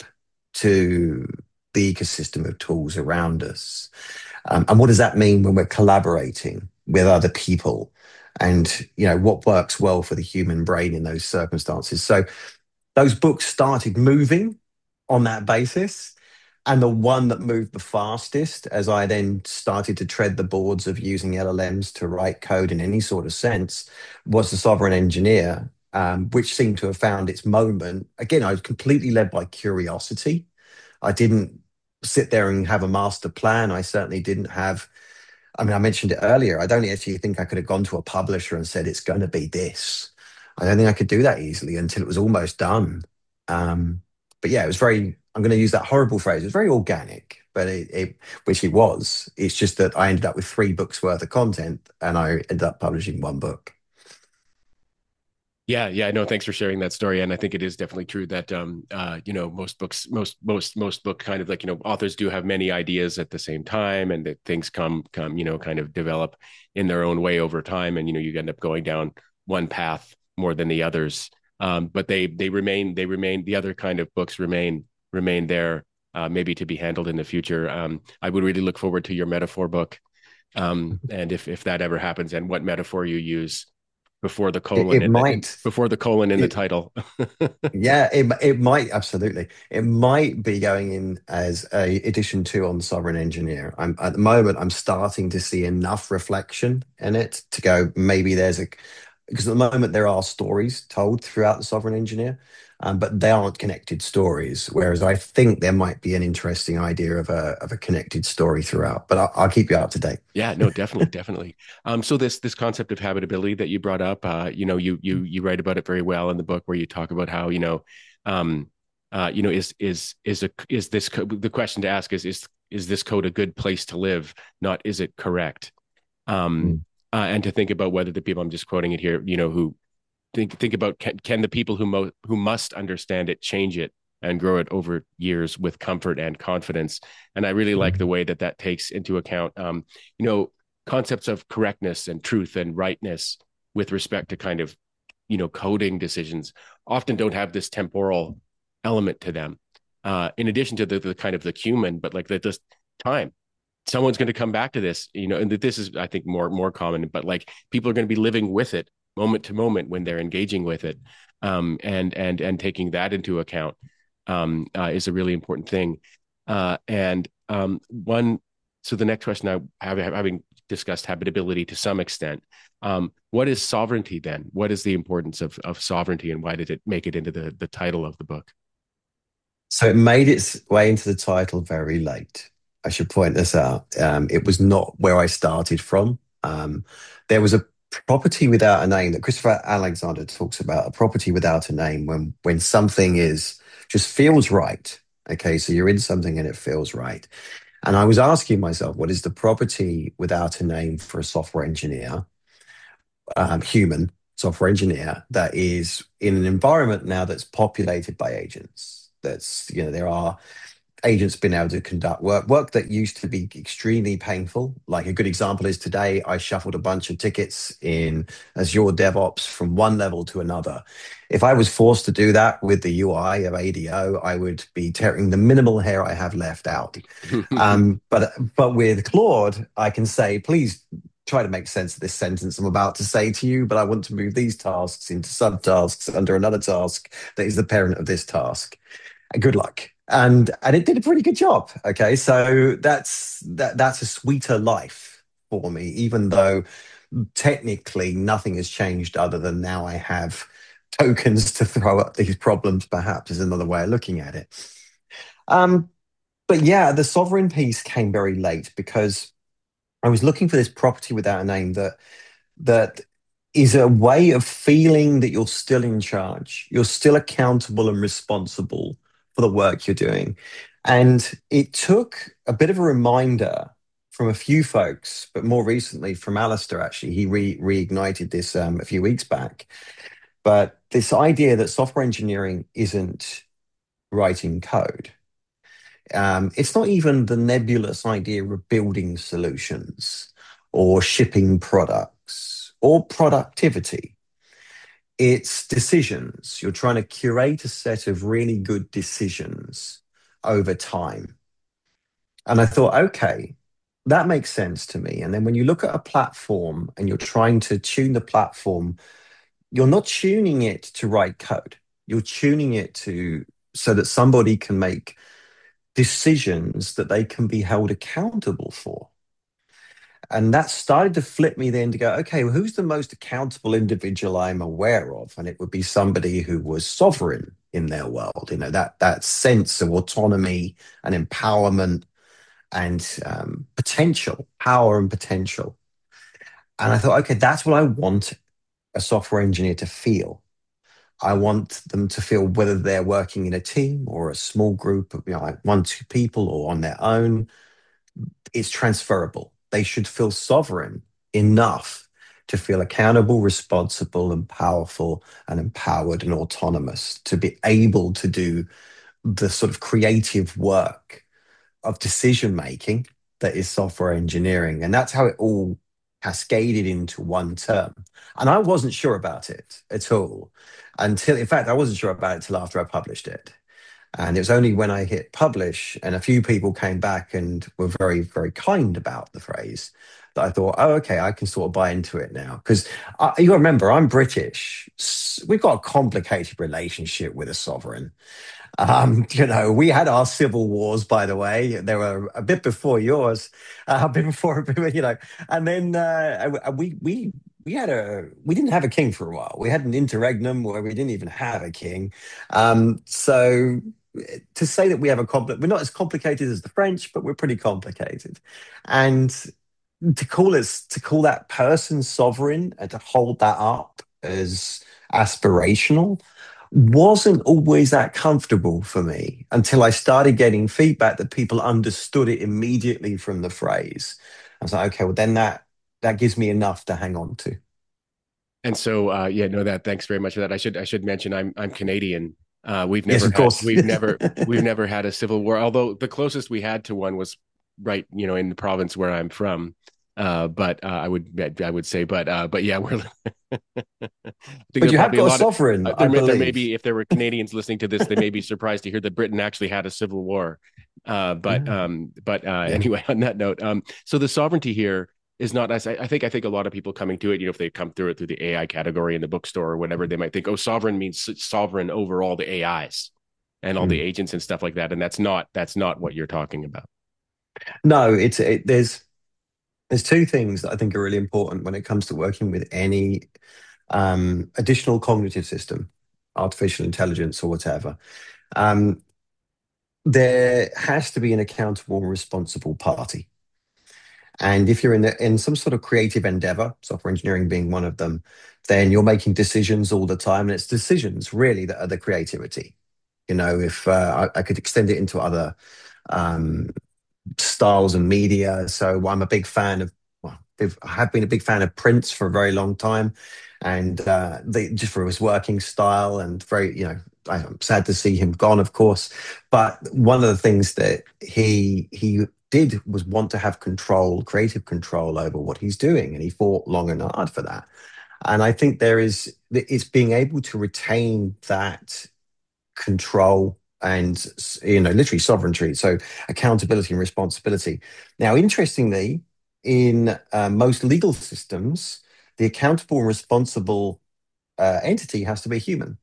to the ecosystem of tools around us. Um, and what does that mean when we're collaborating with other people? And, you know, what works well for the human brain in those circumstances? So those books started moving on that basis. And the one that moved the fastest, as I then started to tread the boards of using L L Ms to write code in any sort of sense, was The Sovereign Engineer, um, which seemed to have found its moment. Again, I was completely led by curiosity. I didn't sit there and have a master plan. I certainly didn't have, I mean, I mentioned it earlier. I don't actually think I could have gone to a publisher and said, it's going to be this. I don't think I could do that easily until it was almost done. Um, but yeah, it was very, I'm going to use that horrible phrase. It was very organic, but it, it, which it was. It's just that I ended up with three books worth of content and I ended up publishing one book. Yeah, yeah, no, thanks for sharing that story. And I think it is definitely true that um uh you know most books most most most book kind of like you know authors do have many ideas at the same time, and that things come come you know kind of develop in their own way over time, and you know you end up going down one path more than the others. Um but they they remain they remain the other kind of books remain remain there, uh maybe to be handled in the future. Um I would really look forward to your metaphor book, um and if if that ever happens, and what metaphor you use. before the It, colon it in the in, might. before the colon in the It, title. yeah, it it might absolutely. It might be going in as a edition two on Sovereign Engineer. I'm at the moment I'm starting to see enough reflection in it to go maybe there's a because at the moment there are stories told throughout the Sovereign Engineer, um, but they aren't connected stories. Whereas I think there might be an interesting idea of a of a connected story throughout. But I'll, I'll keep you up to date. Yeah, no, definitely, definitely. Um, so this this concept of habitability that you brought up, uh, you know, you you you write about it very well in the book where you talk about how, you know, um, uh, you know, is is is a is this co- the question to ask is is is this code a good place to live, not is it correct? Um, Mm. uh, and to think about whether the people I'm just quoting it here, you know, who think think about can, can the people who mo- who must understand it change it and grow it over years with comfort and confidence. And I really like the Mm. way that that takes into account um, you know, concepts of correctness and truth and rightness with respect to kind of, you know, coding decisions often don't have this temporal element to them, uh, in addition to the, the kind of the human, but like the just time someone's going to come back to this, you know, and that this is, I think, more more common, but like people are going to be living with it moment to moment when they're engaging with it, um, and and and taking that into account, um, uh, is a really important thing. Uh, and um, one, so the next question, I have, having discussed habitability to some extent, um, what is sovereignty then? What is the importance of of sovereignty, and why did it make it into the the title of the book? So it made its way into the title very late. I should point this out. Um, it was not where I started from. Um, there was a property without a name that Christopher Alexander talks about, a property without a name when when something is just feels right. Okay, so you're in something and it feels right. And I was asking myself, what is the property without a name for a software engineer, um, human software engineer, that is in an environment now that's populated by agents? That's, you know, there are agents being able to conduct work, work that used to be extremely painful. Like a good example is today, I shuffled a bunch of tickets in Azure DevOps from one level to another. If I was forced to do that with the U I of A D O, I would be tearing the minimal hair I have left out. Um, but but with Claude, I can say, please try to make sense of this sentence I'm about to say to you, but I want to move these tasks into subtasks under another task that is the parent of this task. Good luck. And and it did a pretty good job. Okay, so that's that that's a sweeter life for me, even though technically nothing has changed other than now I have tokens to throw at these problems, perhaps is another way of looking at it. Um, but yeah, the sovereign piece came very late because I was looking for this property without a name that that is a way of feeling that you're still in charge. You're still accountable and responsible for the work you're doing. And it took a bit of a reminder from a few folks, but more recently from Alistair, actually. He re- reignited this um, a few weeks back. But this idea that software engineering isn't writing code. Um, it's not even the nebulous idea of building solutions or shipping products or productivity. It's decisions. You're trying to curate a set of really good decisions over time. And I thought, okay, that makes sense to me. And then when you look at a platform and you're trying to tune the platform, you're not tuning it to write code. You're tuning it to so that somebody can make decisions that they can be held accountable for. And that started to flip me then to go, okay, well, who's the most accountable individual I'm aware of? And it would be somebody who was sovereign in their world, you know, that that sense of autonomy and empowerment and um, potential, power and potential. And I thought, okay, that's what I want a software engineer to feel. I want them to feel whether they're working in a team or a small group of, you know, like one, two people or on their own, it's transferable. They should feel sovereign enough to feel accountable, responsible, and powerful, and empowered and autonomous to be able to do the sort of creative work of decision making that is software engineering. And that's how it all cascaded into one term. And I wasn't sure about it at all until, in fact, I wasn't sure about it till after I published it. And it was only when I hit publish and a few people came back and were very, very kind about the phrase that I thought, oh, okay, I can sort of buy into it now. Because uh, you got to remember, I'm British. We've got a complicated relationship with a sovereign. Um, you know, we had our civil wars, by the way. They were a bit before yours, uh, a bit before, you know. And then uh, we we we had a we didn't have a king for a while. We had an interregnum where we didn't even have a king. Um, so to say that we have a compli we're not as complicated as the French, but we're pretty complicated. And to call it to call that person sovereign and to hold that up as aspirational wasn't always that comfortable for me until I started getting feedback that people understood it immediately from the phrase. I was like, okay, well then that that gives me enough to hang on to. And so, uh, yeah, no, that thanks very much for that. I should I should mention I'm I'm Canadian. Uh, we've Yes, never of had course. we've never we've never had a civil war. Although the closest we had to one was right, you know, in the province where I'm from. Uh, but uh, I would I would say, but uh, but yeah, we're. I think But there are you have probably a got a lot of sovereign, uh, I there may there may believe. be if there were Canadians listening to this, they may be surprised to hear that Britain actually had a civil war. Uh, but Yeah. um, but uh, Yeah. anyway, on that note, um, so the sovereignty here is not as I, I think I think a lot of people coming to it, you know, if they come through it through the A I category in the bookstore or whatever, they might think, oh, sovereign means sovereign over all the A Is and all the Mm. agents and stuff like that. And that's not that's not what you're talking about. No, it's it, there's there's two things that I think are really important when it comes to working with any um, additional cognitive system, artificial intelligence or whatever. Um, there has to be an accountable and responsible party. And if you're in the, in some sort of creative endeavor, software engineering being one of them, then you're making decisions all the time, and it's decisions really that are the creativity. You know, if uh, I, I could extend it into other um, styles and media. So I'm a big fan of, well, I have been a big fan of Prince for a very long time, and uh, they, just for his working style and very, you know, I'm sad to see him gone, of course. But one of the things that he he did was want to have control, creative control over what he's doing, and he fought long and hard for that. And I think there is it's being able to retain that control and you know literally sovereignty, so accountability and responsibility. Now interestingly, in uh, most legal systems, the accountable and responsible uh, entity has to be human.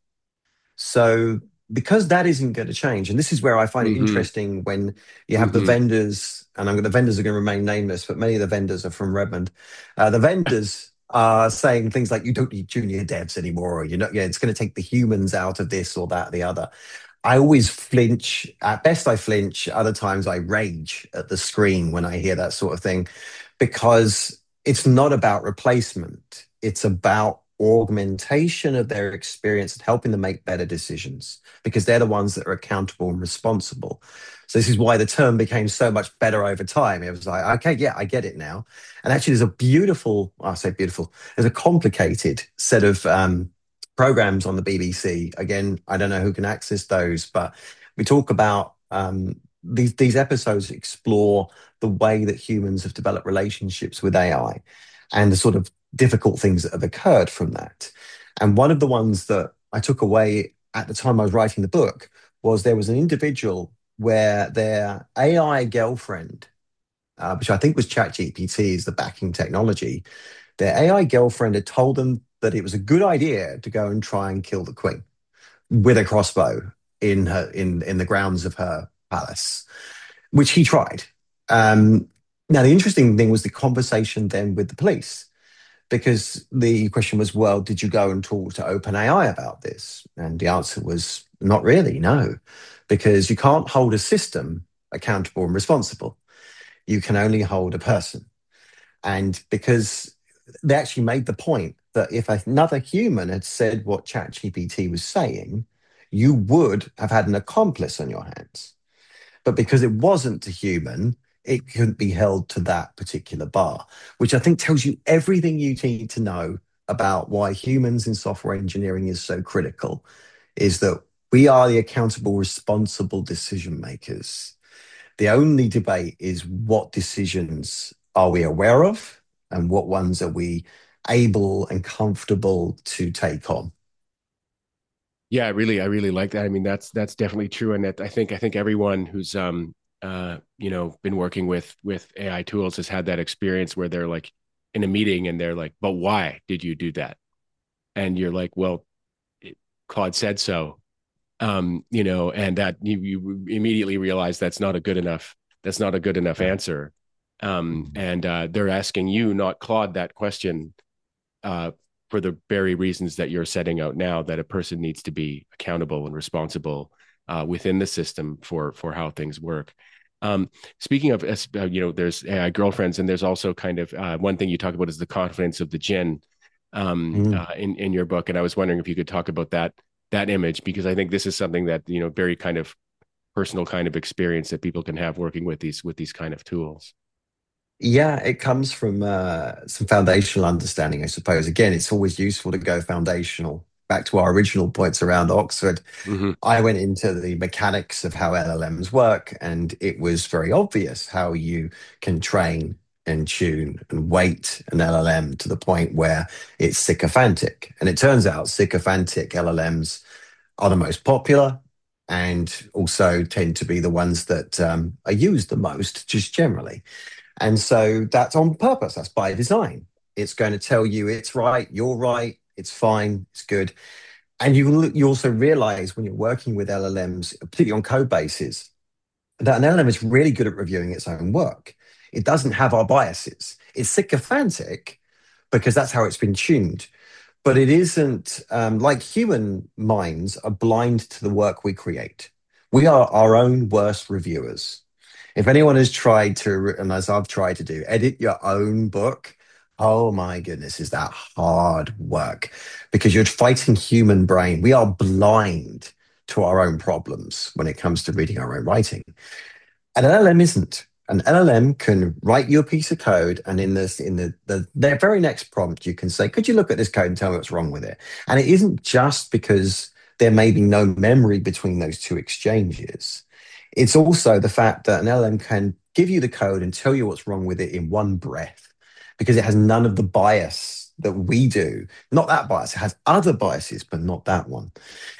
So because that isn't going to change, and this is where I find it Mm-hmm. interesting when you have the Mm-hmm. vendors, and I'm going the vendors are going to remain nameless, but many of the vendors are from Redmond. Uh, the vendors are saying things like, "You don't need junior devs anymore," or "You know, yeah, it's going to take the humans out of this or that, or the other." I always flinch. At best, I flinch. Other times, I rage at the screen when I hear that sort of thing, because it's not about replacement. It's about augmentation of their experience and helping them make better decisions, because they're the ones that are accountable and responsible. So this is why the term became so much better over time. It was like, okay, yeah, I get it now. And actually, there's a beautiful, I say beautiful, there's a complicated set of um, programs on the B B C. Again, I don't know who can access those, but we talk about um, these these episodes explore the way that humans have developed relationships with A I and the sort of difficult things that have occurred from that. And one of the ones that I took away at the time I was writing the book was there was an individual where their A I girlfriend, uh, which I think was ChatGPT, is the backing technology, their A I girlfriend had told them that it was a good idea to go and try and kill the queen with a crossbow in her in in the grounds of her palace, which he tried. Um, Now the interesting thing was the conversation then with the police, because the question was, well, did you go and talk to OpenAI about this? And the answer was not really, no, because you can't hold a system accountable and responsible. You can only hold a person. And because they actually made the point that if another human had said what ChatGPT was saying, you would have had an accomplice on your hands. But because it wasn't a human, it couldn't be held to that particular bar, which I think tells you everything you need to know about why humans in software engineering is so critical, is that we are the accountable, responsible decision makers. The only debate is what decisions are we aware of and what ones are we able and comfortable to take on. Yeah, I really, I really like that. I mean, that's that's definitely true, and that I think I think everyone who's um uh, you know, been working with with A I tools has had that experience where they're like in a meeting and they're like, "But why did you do that?" And you're like, "Well, it, Claude said so." Um, you know, and that you, you immediately realize that's not a good enough that's not a good enough Yeah. answer. Um, Mhm. and uh, they're asking you, not Claude, that question uh, for the very reasons that you're setting out now, that a person needs to be accountable and responsible uh, within the system for for how things work. Um, speaking of, uh, you know, there's A I girlfriends, and there's also kind of uh, one thing you talk about is the confidence of the jinn um, Mm. uh, in in your book, and I was wondering if you could talk about that that image because I think this is something that you know very kind of personal kind of experience that people can have working with these with these kind of tools. Yeah, it comes from uh, some foundational understanding, I suppose. Again, it's always useful to go foundational. Back to our original points around Oxford, Mm-hmm. I went into the mechanics of how L L Ms work, and it was very obvious how you can train and tune and weight an L L M to the point where it's sycophantic. And it turns out sycophantic L L Ms are the most popular and also tend to be the ones that um, are used the most, just generally. And so that's on purpose, that's by design. It's going to tell you it's right, you're right, it's fine, it's good. And you you also realize when you're working with L L Ms, particularly on code bases, that an L L M is really good at reviewing its own work. It doesn't have our biases. It's sycophantic because that's how it's been tuned. But it isn't um, like human minds are blind to the work we create. We are our own worst reviewers. If anyone has tried to, and as I've tried to do, edit your own book, oh my goodness, is that hard work because you're fighting human brain. We are blind to our own problems when it comes to reading our own writing. An L L M isn't. An L L M can write you a piece of code, and in this, in the, the their very next prompt, you can say, "Could you look at this code and tell me what's wrong with it?" And it isn't just because there may be no memory between those two exchanges. It's also the fact that an L L M can give you the code and tell you what's wrong with it in one breath, because it has none of the bias that we do. Not that bias; it has other biases, but not that one.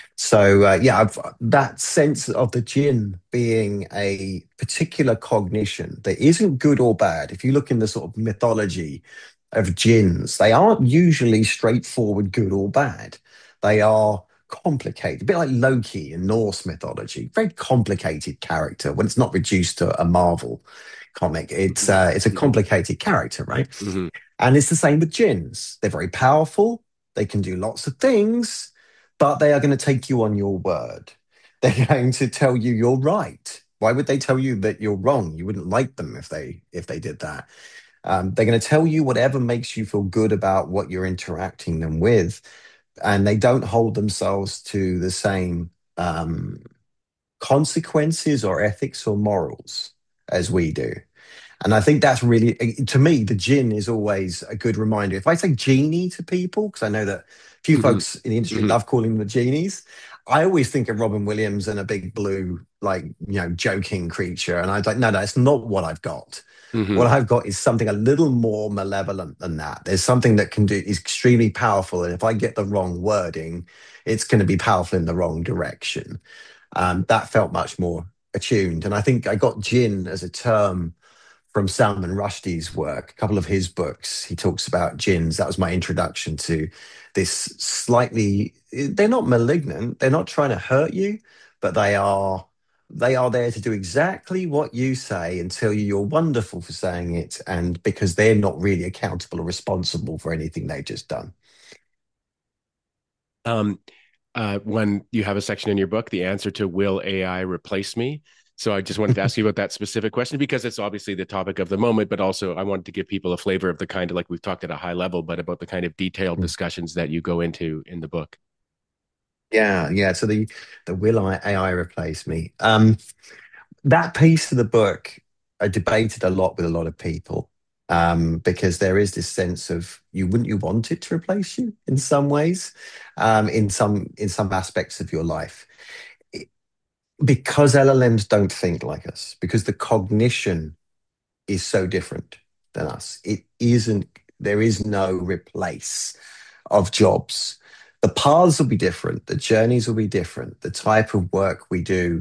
So uh, yeah, I've, that sense of the jinn being a particular cognition that isn't good or bad. If you look in the sort of mythology of jinns, they aren't usually straightforward good or bad. They are complicated, a bit like Loki in Norse mythology. Very complicated character when it's not reduced to a Marvel comic. It's Mm-hmm. uh, it's a Mm-hmm. complicated character, right? Mm-hmm. And it's the same with jinns. They're very powerful. They can do lots of things, but they are going to take you on your word. They're going to tell you you're right. Why would they tell you that you're wrong? You wouldn't like them if they if they did that. Um, they're going to tell you whatever makes you feel good about what you're interacting them with, and they don't hold themselves to the same um, consequences or ethics or morals as we do. And I think that's really, to me, the gin is always a good reminder. If I say genie to people, because I know that a few Mm-hmm. folks in the industry Mm-hmm. love calling them the genies, I always think of Robin Williams and a big blue, like, you know, joking creature. And I was like, no, no, it's not what I've got. Mm-hmm. What I've got is something a little more malevolent than that. There's something that can do is extremely powerful. And if I get the wrong wording, it's going to be powerful in the wrong direction. Um, that felt much more attuned. And I think I got gin as a term from Salman Rushdie's work, a couple of his books. He talks about jinns. That was my introduction to this slightly, they're not malignant, they're not trying to hurt you, but they are they are there to do exactly what you say and tell you you're wonderful for saying it, and because they're not really accountable or responsible for anything they've just done. Um, uh, when you have a section in your book, the answer to "Will A I replace me?" So I just wanted to ask you about that specific question because it's obviously the topic of the moment, but also I wanted to give people a flavor of the kind of like we've talked at a high level, but about the kind of detailed discussions that you go into in the book. Yeah, yeah. So the the will I A I replace me? Um, that piece of the book, I debated a lot with a lot of people, um, because there is this sense of you wouldn't you want it to replace you in some ways, um, in some in some aspects of your life, It- because L L Ms don't think like us, because the cognition is so different than us. It isn't. There is no replace of jobs. The paths will be different. The journeys will be different. The type of work we do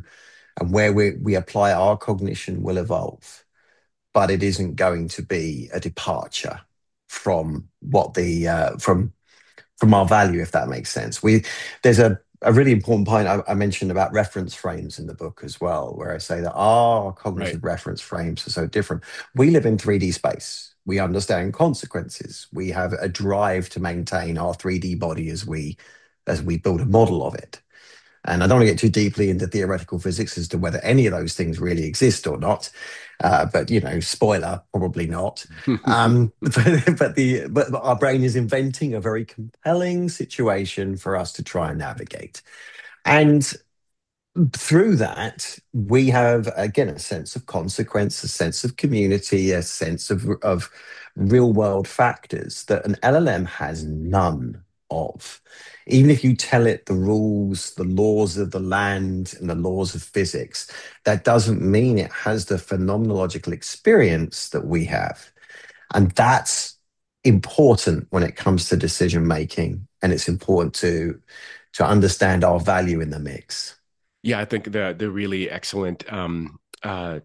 and where we, we apply our cognition will evolve, but it isn't going to be a departure from what the uh, from from our value, if that makes sense. We there's a a really important point I, I mentioned about reference frames in the book as well, where I say that our Right. cognitive reference frames are so different. We live in three D space. We understand consequences. We have a drive to maintain our three D body as we as we build a model of it. And I don't want to get too deeply into theoretical physics as to whether any of those things really exist or not. Uh, but you know, spoiler, probably not. Um, but, but the but our brain is inventing a very compelling situation for us to try and navigate. And through that, we have again a sense of consequence, a sense of community, a sense of of real world factors that an L L M has none of. Even if you tell it the rules, the laws of the land, and the laws of physics, that doesn't mean it has the phenomenological experience that we have. And that's important when it comes to decision making. And it's important to to understand our value in the mix. Yeah, I think the the really excellent um, uh,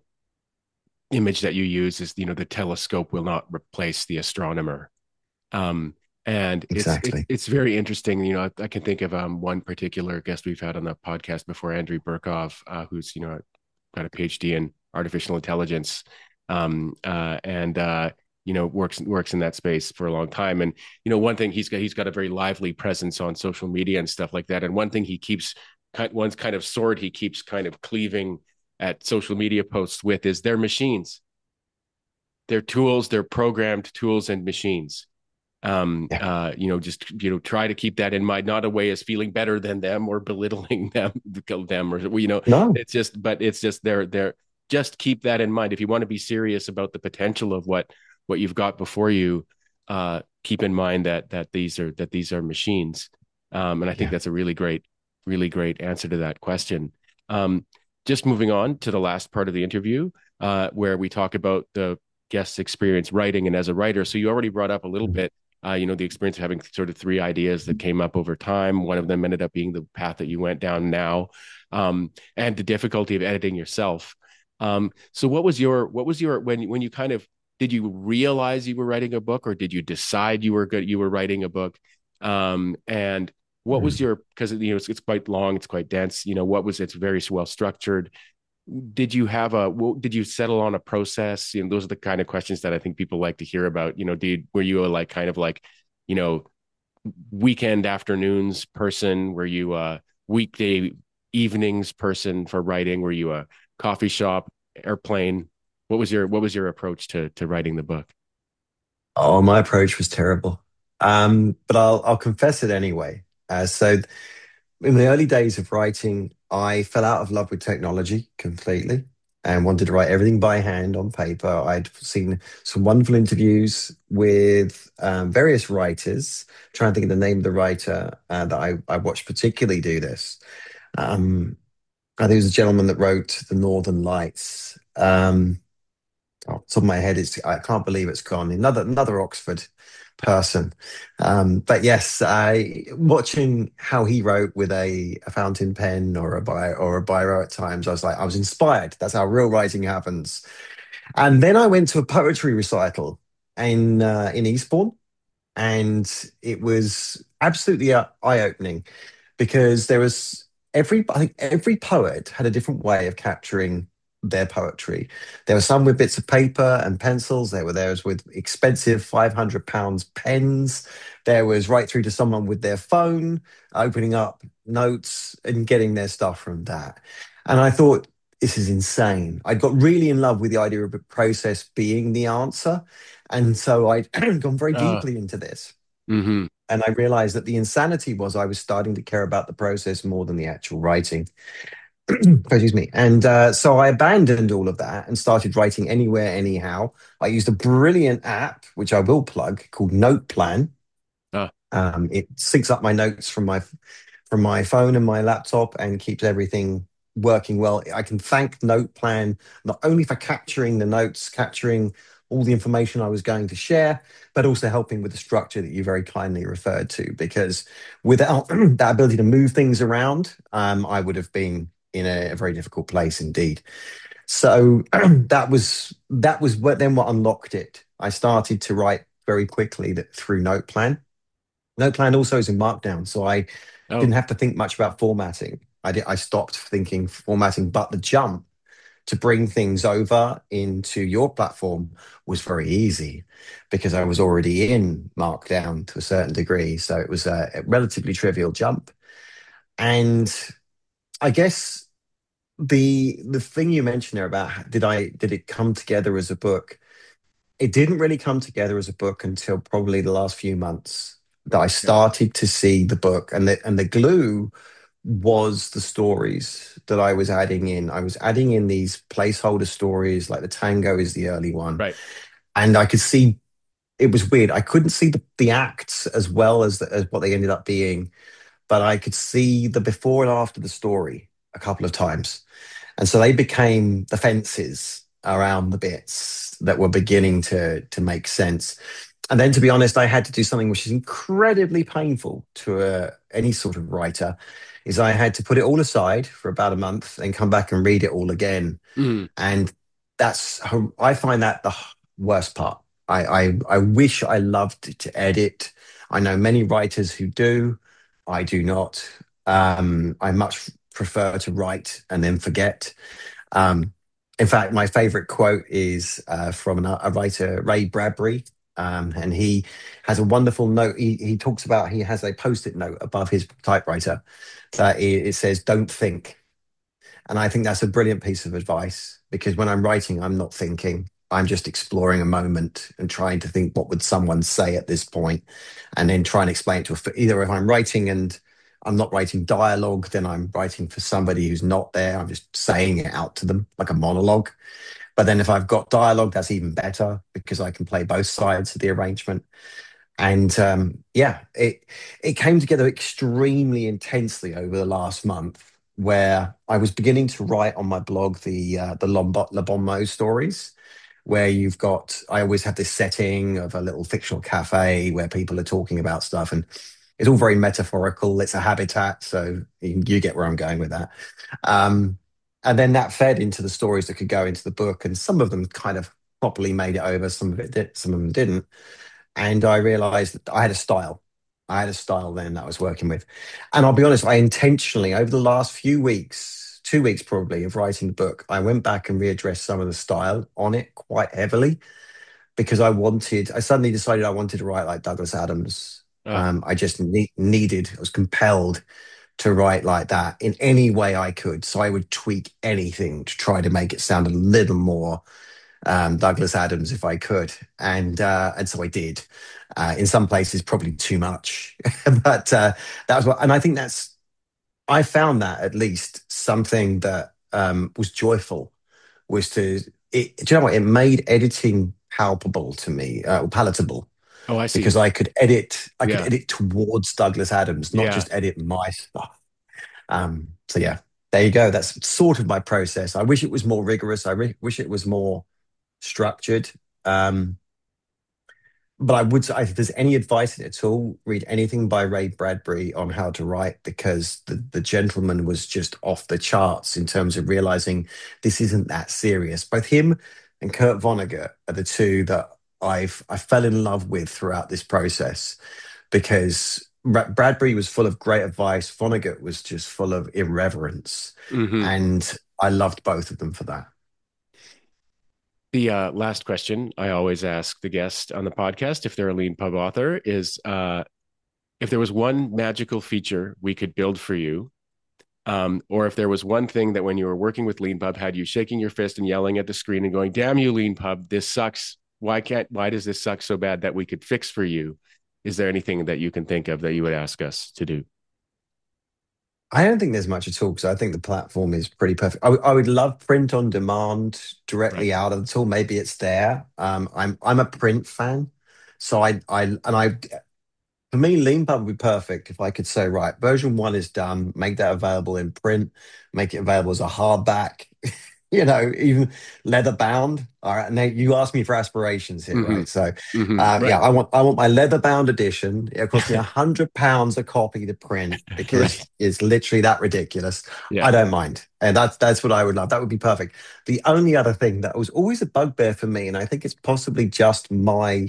image that you use is, you know, the telescope will not replace the astronomer. Um, and it's it's Exactly. it's very interesting. You know, I, I can think of um, one particular guest we've had on the podcast before, Andrew Burkov, uh, who's, you know, got a PhD in artificial intelligence, um, uh, and uh, you know, works works in that space for a long time. And you know, one thing he's got he's got a very lively presence on social media and stuff like that. And one thing he keeps one's kind of sword he keeps kind of cleaving at social media posts with is their machines, their tools, their programmed tools and machines. Um, Yeah. uh, you know, just, you know, try to keep that in mind, not a way as feeling better than them or belittling them, them, or, you know, No. it's just, but it's just they're, they're, just keep that in mind. If you want to be serious about the potential of what, what you've got before you, uh, keep in mind that, that these are, that these are machines. Um, and I think Yeah. that's a really great, really great answer to that question. Um, just moving on to the last part of the interview, uh, where we talk about the guest's experience writing and as a writer. So you already brought up a little bit, uh, you know, the experience of having sort of three ideas that came up over time. One of them ended up being the path that you went down now, um, and the difficulty of editing yourself. Um, so what was your, what was your, when, when you kind of, did you realize you were writing a book, or did you decide you were good, you were writing a book? Um, and what was Mm. your, because, you know, it's, it's quite long, it's quite dense, you know, what was, it's very well structured. Did you have a, did you settle on a process? You know, those are the kind of questions that I think people like to hear about. You know, did, were you a like kind of like, you know, weekend afternoons person? Were you a weekday evenings person for writing? Were you a coffee shop, airplane? What was your, what was your approach to, to writing the book? Oh, my approach was terrible. Um, but I'll I'll confess it anyway. Uh, so in the early days of writing, I fell out of love with technology completely and wanted to write everything by hand on paper. I'd seen some wonderful interviews with um, various writers, trying to think of the name of the writer uh, that I, I watched particularly do this. Um, I think it was a gentleman that wrote The Northern Lights. Um, off the top of my head, it's I can't believe it's gone. Another another Oxford person. Um, but yes, I watching how he wrote with a, a fountain pen or a bi or a biro at times, I was like, I was inspired. That's how real writing happens. And then I went to a poetry recital in uh, in Eastbourne, and it was absolutely eye opening because there was every I think every poet had a different way of capturing their poetry. There were some with bits of paper and pencils. There were those with expensive five hundred pounds pens. There was right through to someone with their phone, opening up notes and getting their stuff from that. And I thought, this is insane. I got really in love with the idea of a process being the answer. And so I'd gone very Uh, deeply into this. mm-hmm. And I realized that the insanity was I was starting to care about the process more than the actual writing. Excuse me. And uh, so I abandoned all of that and started writing anywhere, anyhow. I used a brilliant app, which I will plug, called Noteplan. Uh, Um, it syncs up my notes from my from my phone and my laptop and keeps everything working well. I can thank Noteplan not only for capturing the notes, capturing all the information I was going to share, but also helping with the structure that you very kindly referred to. Because without that ability to move things around, um, I would have been in a, a very difficult place indeed. So that was that was what then what unlocked it. I started to write very quickly that through Noteplan. Noteplan also is in Markdown, so I Oh, didn't have to think much about formatting. I did, I stopped thinking formatting, but the jump to bring things over into your platform was very easy because I was already in Markdown to a certain degree. So it was a, a relatively trivial jump. And I guess the the thing you mentioned there about did I did it come together as a book? It didn't really come together as a book until probably the last few months that I okay. started to see the book, and the and the glue was the stories that I was adding in. I was adding in these placeholder stories, like the tango is the early one, Right. and I could see it was weird. I couldn't see the, the acts as well as the, as what they ended up being, but I could see the before and after the story a couple of times. And so they became the fences around the bits that were beginning to to make sense. And then, to be honest, I had to do something which is incredibly painful to a, any sort of writer, is I had to put it all aside for about a month and come back and read it all again. Mm. And that's hor- I find that the h- worst part. I, I I wish I loved to edit. I know many writers who do. I do not. Um, I much prefer to write and then forget. Um, in fact, my favorite quote is uh, from an, a writer, Ray Bradbury. Um, and he has a wonderful note. He, he talks about he has a post it note above his typewriter that it, it says, "Don't think." And I think that's a brilliant piece of advice because when I'm writing, I'm not thinking. I'm just exploring a moment and trying to think what would someone say at this point, and then try and explain it to a, either if I'm writing and I'm not writing dialogue, then I'm writing for somebody who's not there. I'm just saying it out to them like a monologue. But then if I've got dialogue, that's even better because I can play both sides of the arrangement. And um, yeah, it it came together extremely intensely over the last month, where I was beginning to write on my blog the uh, the Lombot Le Bon Mot stories, where you've got I always have this setting of a little fictional cafe where people are talking about stuff, and it's all very metaphorical. It's a habitat, so you, you get where I'm going with that. Um, and then that fed into the stories that could go into the book, and some of them kind of properly made it over, some of it did, some of them didn't. And I realized that I had a style. I had a style then that I was working with. And I'll be honest, I intentionally, over the last few weeks, two weeks probably, of writing the book, I went back and readdressed some of the style on it quite heavily because I wanted, I suddenly decided I wanted to write like Douglas Adams. Uh, Um, I just ne- needed, I was compelled to write like that in any way I could. So I would tweak anything to try to make it sound a little more um, Douglas Adams if I could, and uh, and so I did. Uh, in some places, probably too much, but uh, that was what. And I think that's I found that at least something that um, was joyful was to. It, do you know what? It made editing palpable to me, uh, or palatable, oh, I see. because I could edit. I could Yeah. edit towards Douglas Adams, not Yeah. just edit my stuff. Um, so yeah, there you go. That's sort of my process. I wish it was more rigorous. I re- wish it was more structured. Um, but I would say if there's any advice in it at all, read anything by Ray Bradbury on how to write because the, the gentleman was just off the charts in terms of realizing this isn't that serious. Both him and Kurt Vonnegut are the two that I've I fell in love with throughout this process because Bra- Bradbury was full of great advice. Vonnegut was just full of irreverence, Hmm. and I loved both of them for that. The uh, last question I always ask the guest on the podcast, if they're a Lean Pub author, is uh, if there was one magical feature we could build for you, um, or if there was one thing that when you were working with Lean Pub had you shaking your fist and yelling at the screen and going, "Damn you, Lean Pub! This sucks. Why can't? Why does this suck so bad?" That we could fix for you. Is there anything that you can think of that you would ask us to do? I don't think there's much at all because I think the platform is pretty perfect. I, w- I would love print on demand Right. directly out of the tool. Maybe it's there. Um, I'm I'm a print fan, so I I and I for me Leanpub would be perfect if I could say right, version one is done. Make that available in print. Make it available as a hardback. you know, even leather bound. All right. Now you asked me for aspirations here, Hmm. right? So, Hmm. uh, yeah, Right. I want I want my leather bound edition. It cost me a hundred pounds a copy to print Right. because it's literally that ridiculous. Yeah. I don't mind, and that's that's what I would love. That would be perfect. The only other thing that was always a bugbear for me, and I think it's possibly just my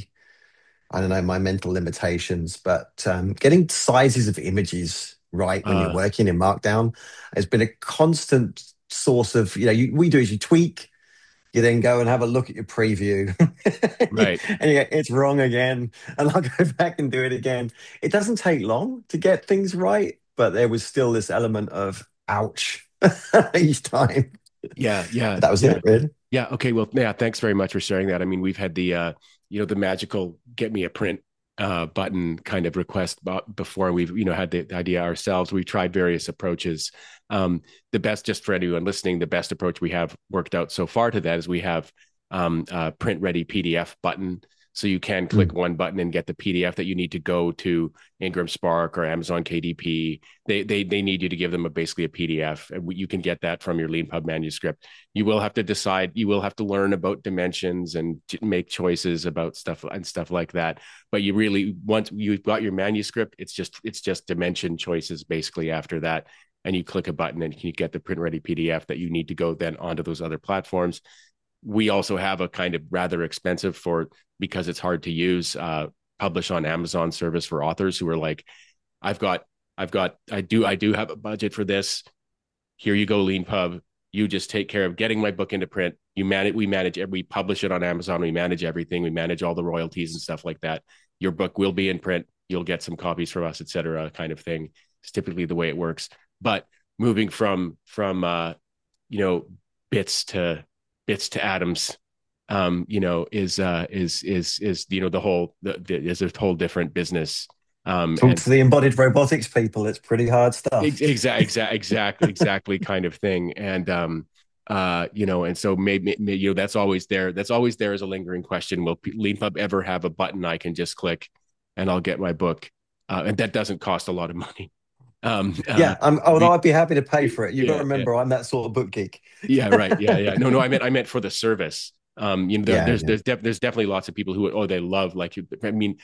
I don't know, my mental limitations, but um, getting sizes of images right when you're Uh, working in Markdown has been a constant source of, you know, you, what you do is you tweak, you then go and have a look at your preview, right. and you go, it's wrong again. And I'll go back and do it again. It doesn't take long to get things right, but there was still this element of ouch each time. Yeah. Yeah. But that was Yeah. it, really. Yeah. Okay. Well, yeah. Thanks very much for sharing that. I mean, we've had the, uh, you know, the magical get me a print uh, button kind of request before. We've, you know, had the idea ourselves. We've tried various approaches. Um, the best, just for anyone listening, the best approach we have worked out so far to that is we have um, a print ready P D F button. So you can click Mm. one button and get the P D F that you need to go to Ingram Spark or Amazon K D P. They they they need you to give them a basically a P D F. You can get that from your LeanPub manuscript. You will have to decide. You will have to learn about dimensions and make choices about stuff and stuff like that. But you really once you've got your manuscript, it's just it's just dimension choices basically after that. And you click a button and you get the print ready P D F that you need to go then onto those other platforms. We also have a kind of rather expensive for because it's hard to use uh, publish on Amazon service for authors who are like, I've got, I've got, I do, I do have a budget for this. Here you go, LeanPub. You just take care of getting my book into print. You manage, we manage it. We publish it on Amazon. We manage everything. We manage all the royalties and stuff like that. Your book will be in print. You'll get some copies from us, et cetera, kind of thing. It's typically the way it works. But moving from from uh, you know bits to bits to atoms, um, you know, is uh, is is is you know the whole the, the, is a whole different business. Um, Talk and to the embodied robotics people. It's pretty hard stuff. exactly, exactly, exactly, exactly, kind of thing. And um, uh, you know, and so maybe, maybe you know that's always there. That's always there as a lingering question. Will LeanPub ever have a button I can just click and I'll get my book? Uh, and that doesn't cost a lot of money. Um, uh, Yeah, um, although we, I'd be happy to pay for it. You've got to yeah, yeah, remember, I'm that sort of book geek. yeah, right, yeah, yeah. No, no, I meant I meant for the service. Um, you know, there, Yeah, there's yeah, there's def- there's definitely lots of people who oh they love like I mean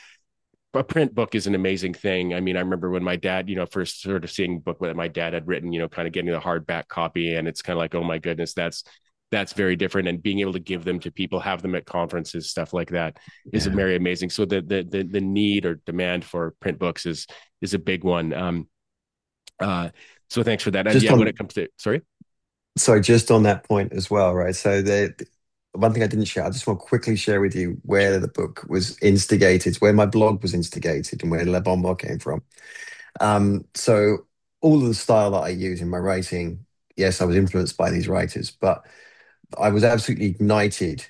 a print book is an amazing thing. I mean, I remember when my dad, you know, first sort of seeing a book that my dad had written, you know, kind of getting a hardback copy, and it's kind of like, oh my goodness, that's that's very different. And being able to give them to people, have them at conferences, stuff like that, is yeah. very amazing. So the the the, the need or demand for print books is is a big one. Um, uh, so thanks for that. And Just yeah, when on, it comes to sorry, sorry, just on that point as well, right? So the one thing I didn't share, I just want to quickly share with you where sure, the book was instigated, where my blog was instigated, and where Le Bon Mot came from. Um, so all of the style that I use in my writing, yes, I was influenced by these writers, but I was absolutely ignited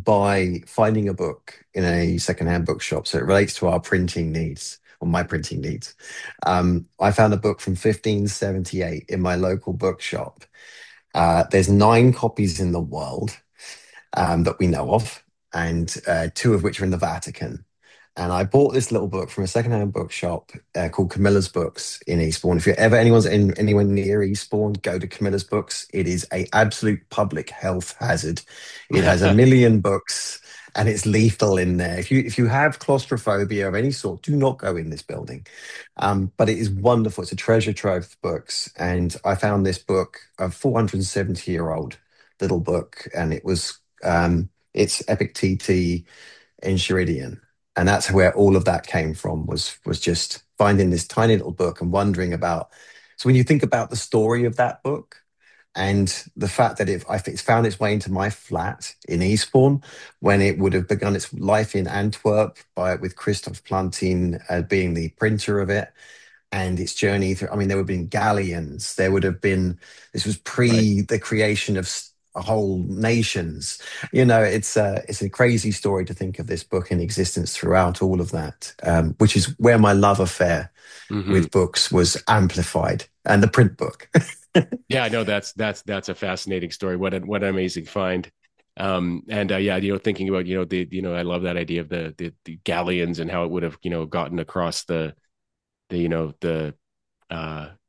by finding a book in a secondhand bookshop. So it relates to our printing needs or my printing needs. Um, I found a book from fifteen seventy-eight in my local bookshop. Uh, there's nine copies in the world um, that we know of, and uh, two of which are in the Vatican. And I bought this little book from a secondhand bookshop uh, called Camilla's Books in Eastbourne. If you're ever anyone's in anyone near Eastbourne, go to Camilla's Books. It is a absolute public health hazard. It has a million books and it's lethal in there. If you if you have claustrophobia of any sort, do not go in this building. Um, but it is wonderful. It's a treasure trove of books. And I found this book, a four hundred seventy year old little book, and it was um, it's Epicteti Enchiridion, and that's where all of that came from, was was just finding this tiny little book and wondering about. So when you think about the story of that book and the fact that it, it's found its way into my flat in Eastbourne, when it would have begun its life in Antwerp by with Christophe Plantin uh, being the printer of it, and its journey through, I mean, there would have been galleons, there would have been, this was right. pre the creation of whole nations. You know, it's a, it's a crazy story to think of this book in existence throughout all of that, um, which is where my love affair Mm-hmm. with books was amplified, and the print book. Yeah, I know that's that's that's a fascinating story. What a, what an amazing find. Um, and uh, yeah, you know, thinking about you know the you know I love that idea of the, the the galleons and how it would have you know gotten across the the you know the uh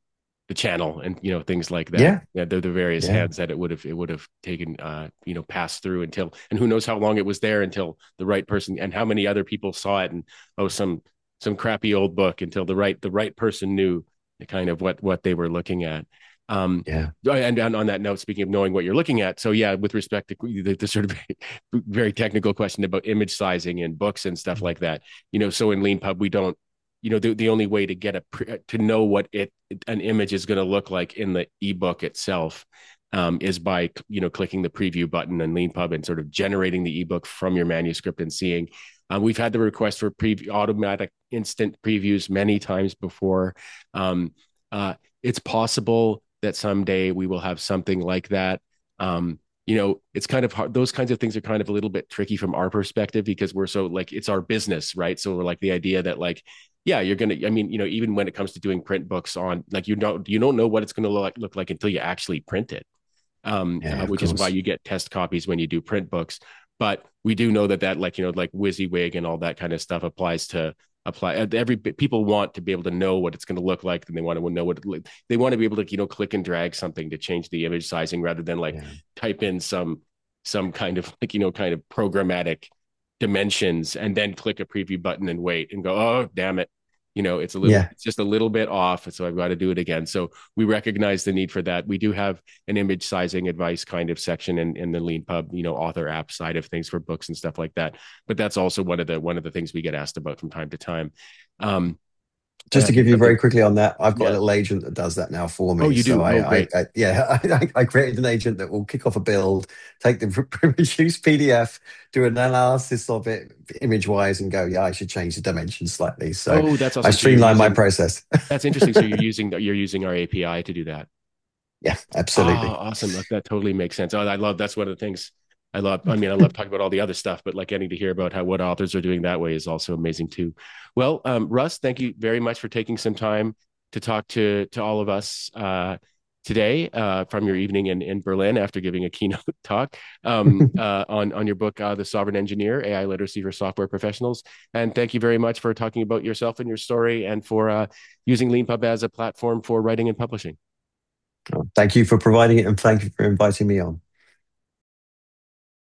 the channel and you know things like that. Yeah, Yeah, the, the various yeah, hands that it would have it would have taken uh you know passed through until, and who knows how long it was there until the right person, and how many other people saw it, and oh, some some crappy old book, until the right the right person knew kind of what what they were looking at. Um, yeah. and, and on that note, speaking of knowing what you're looking at, so yeah, with respect to the, the sort of very technical question about image sizing in books and stuff like that, you know, so in LeanPub we don't, you know, the, the only way to get a to know what it an image is going to look like in the ebook itself um, is by you know clicking the preview button in LeanPub and sort of generating the ebook from your manuscript and seeing. Um, we've had the request for preview automatic instant previews many times before. Um, uh, it's possible that someday we will have something like that. Um, you know, it's kind of hard. Those kinds of things are kind of a little bit tricky from our perspective because we're so like, it's our business, right? So we're like the idea that like, yeah, you're going to, I mean, you know, even when it comes to doing print books on like, you don't, you don't know what it's going to look like, look like until you actually print it. Um, Yeah, uh, of which is why course. you get test copies when you do print books. But we do know that that like, you know, like WYSIWYG and all that kind of stuff applies to apply uh, every people want to be able to know what it's going to look like, and they want to know what it, they want to be able to you know click and drag something to change the image sizing rather than like Yeah. type in some some kind of like you know kind of programmatic dimensions and then click a preview button and wait and go, oh damn it, you know it's a little Yeah. it's just a little bit off, so I've got to do it again. So we recognize the need for that. We do have an image sizing advice kind of section in, in the LeanPub, you know, author app side of things for books and stuff like that. But that's also one of the one of the things we get asked about from time to time. Um, and Just I to think give you something, very quickly on that, I've got a yeah. little agent that does that now for Oh, me. you So do? Oh, I, I, great. I yeah, I, I created an agent that will kick off a build, take the produced P D F, do an analysis of it image wise, and go, yeah, I should change the dimensions slightly. So Oh, that's I awesome. So you're streamline my using process. that's interesting. So you're using you're using our A P I to do that. Yeah, Oh, absolutely. awesome. That, that totally makes sense. Oh, I love that's one of the things I love. I mean, I love talking about all the other stuff, but like getting to hear about how what authors are doing that way is also amazing too. Well, um, Russ, thank you very much for taking some time to talk to to all of us uh, today uh, from your evening in, in Berlin after giving a keynote talk um, uh, on on your book, uh, The Sovereign Engineer: A I Literacy for Software Professionals. And thank you very much for talking about yourself and your story, and for uh, using LeanPub as a platform for writing and publishing. Thank you for providing it, and thank you for inviting me on.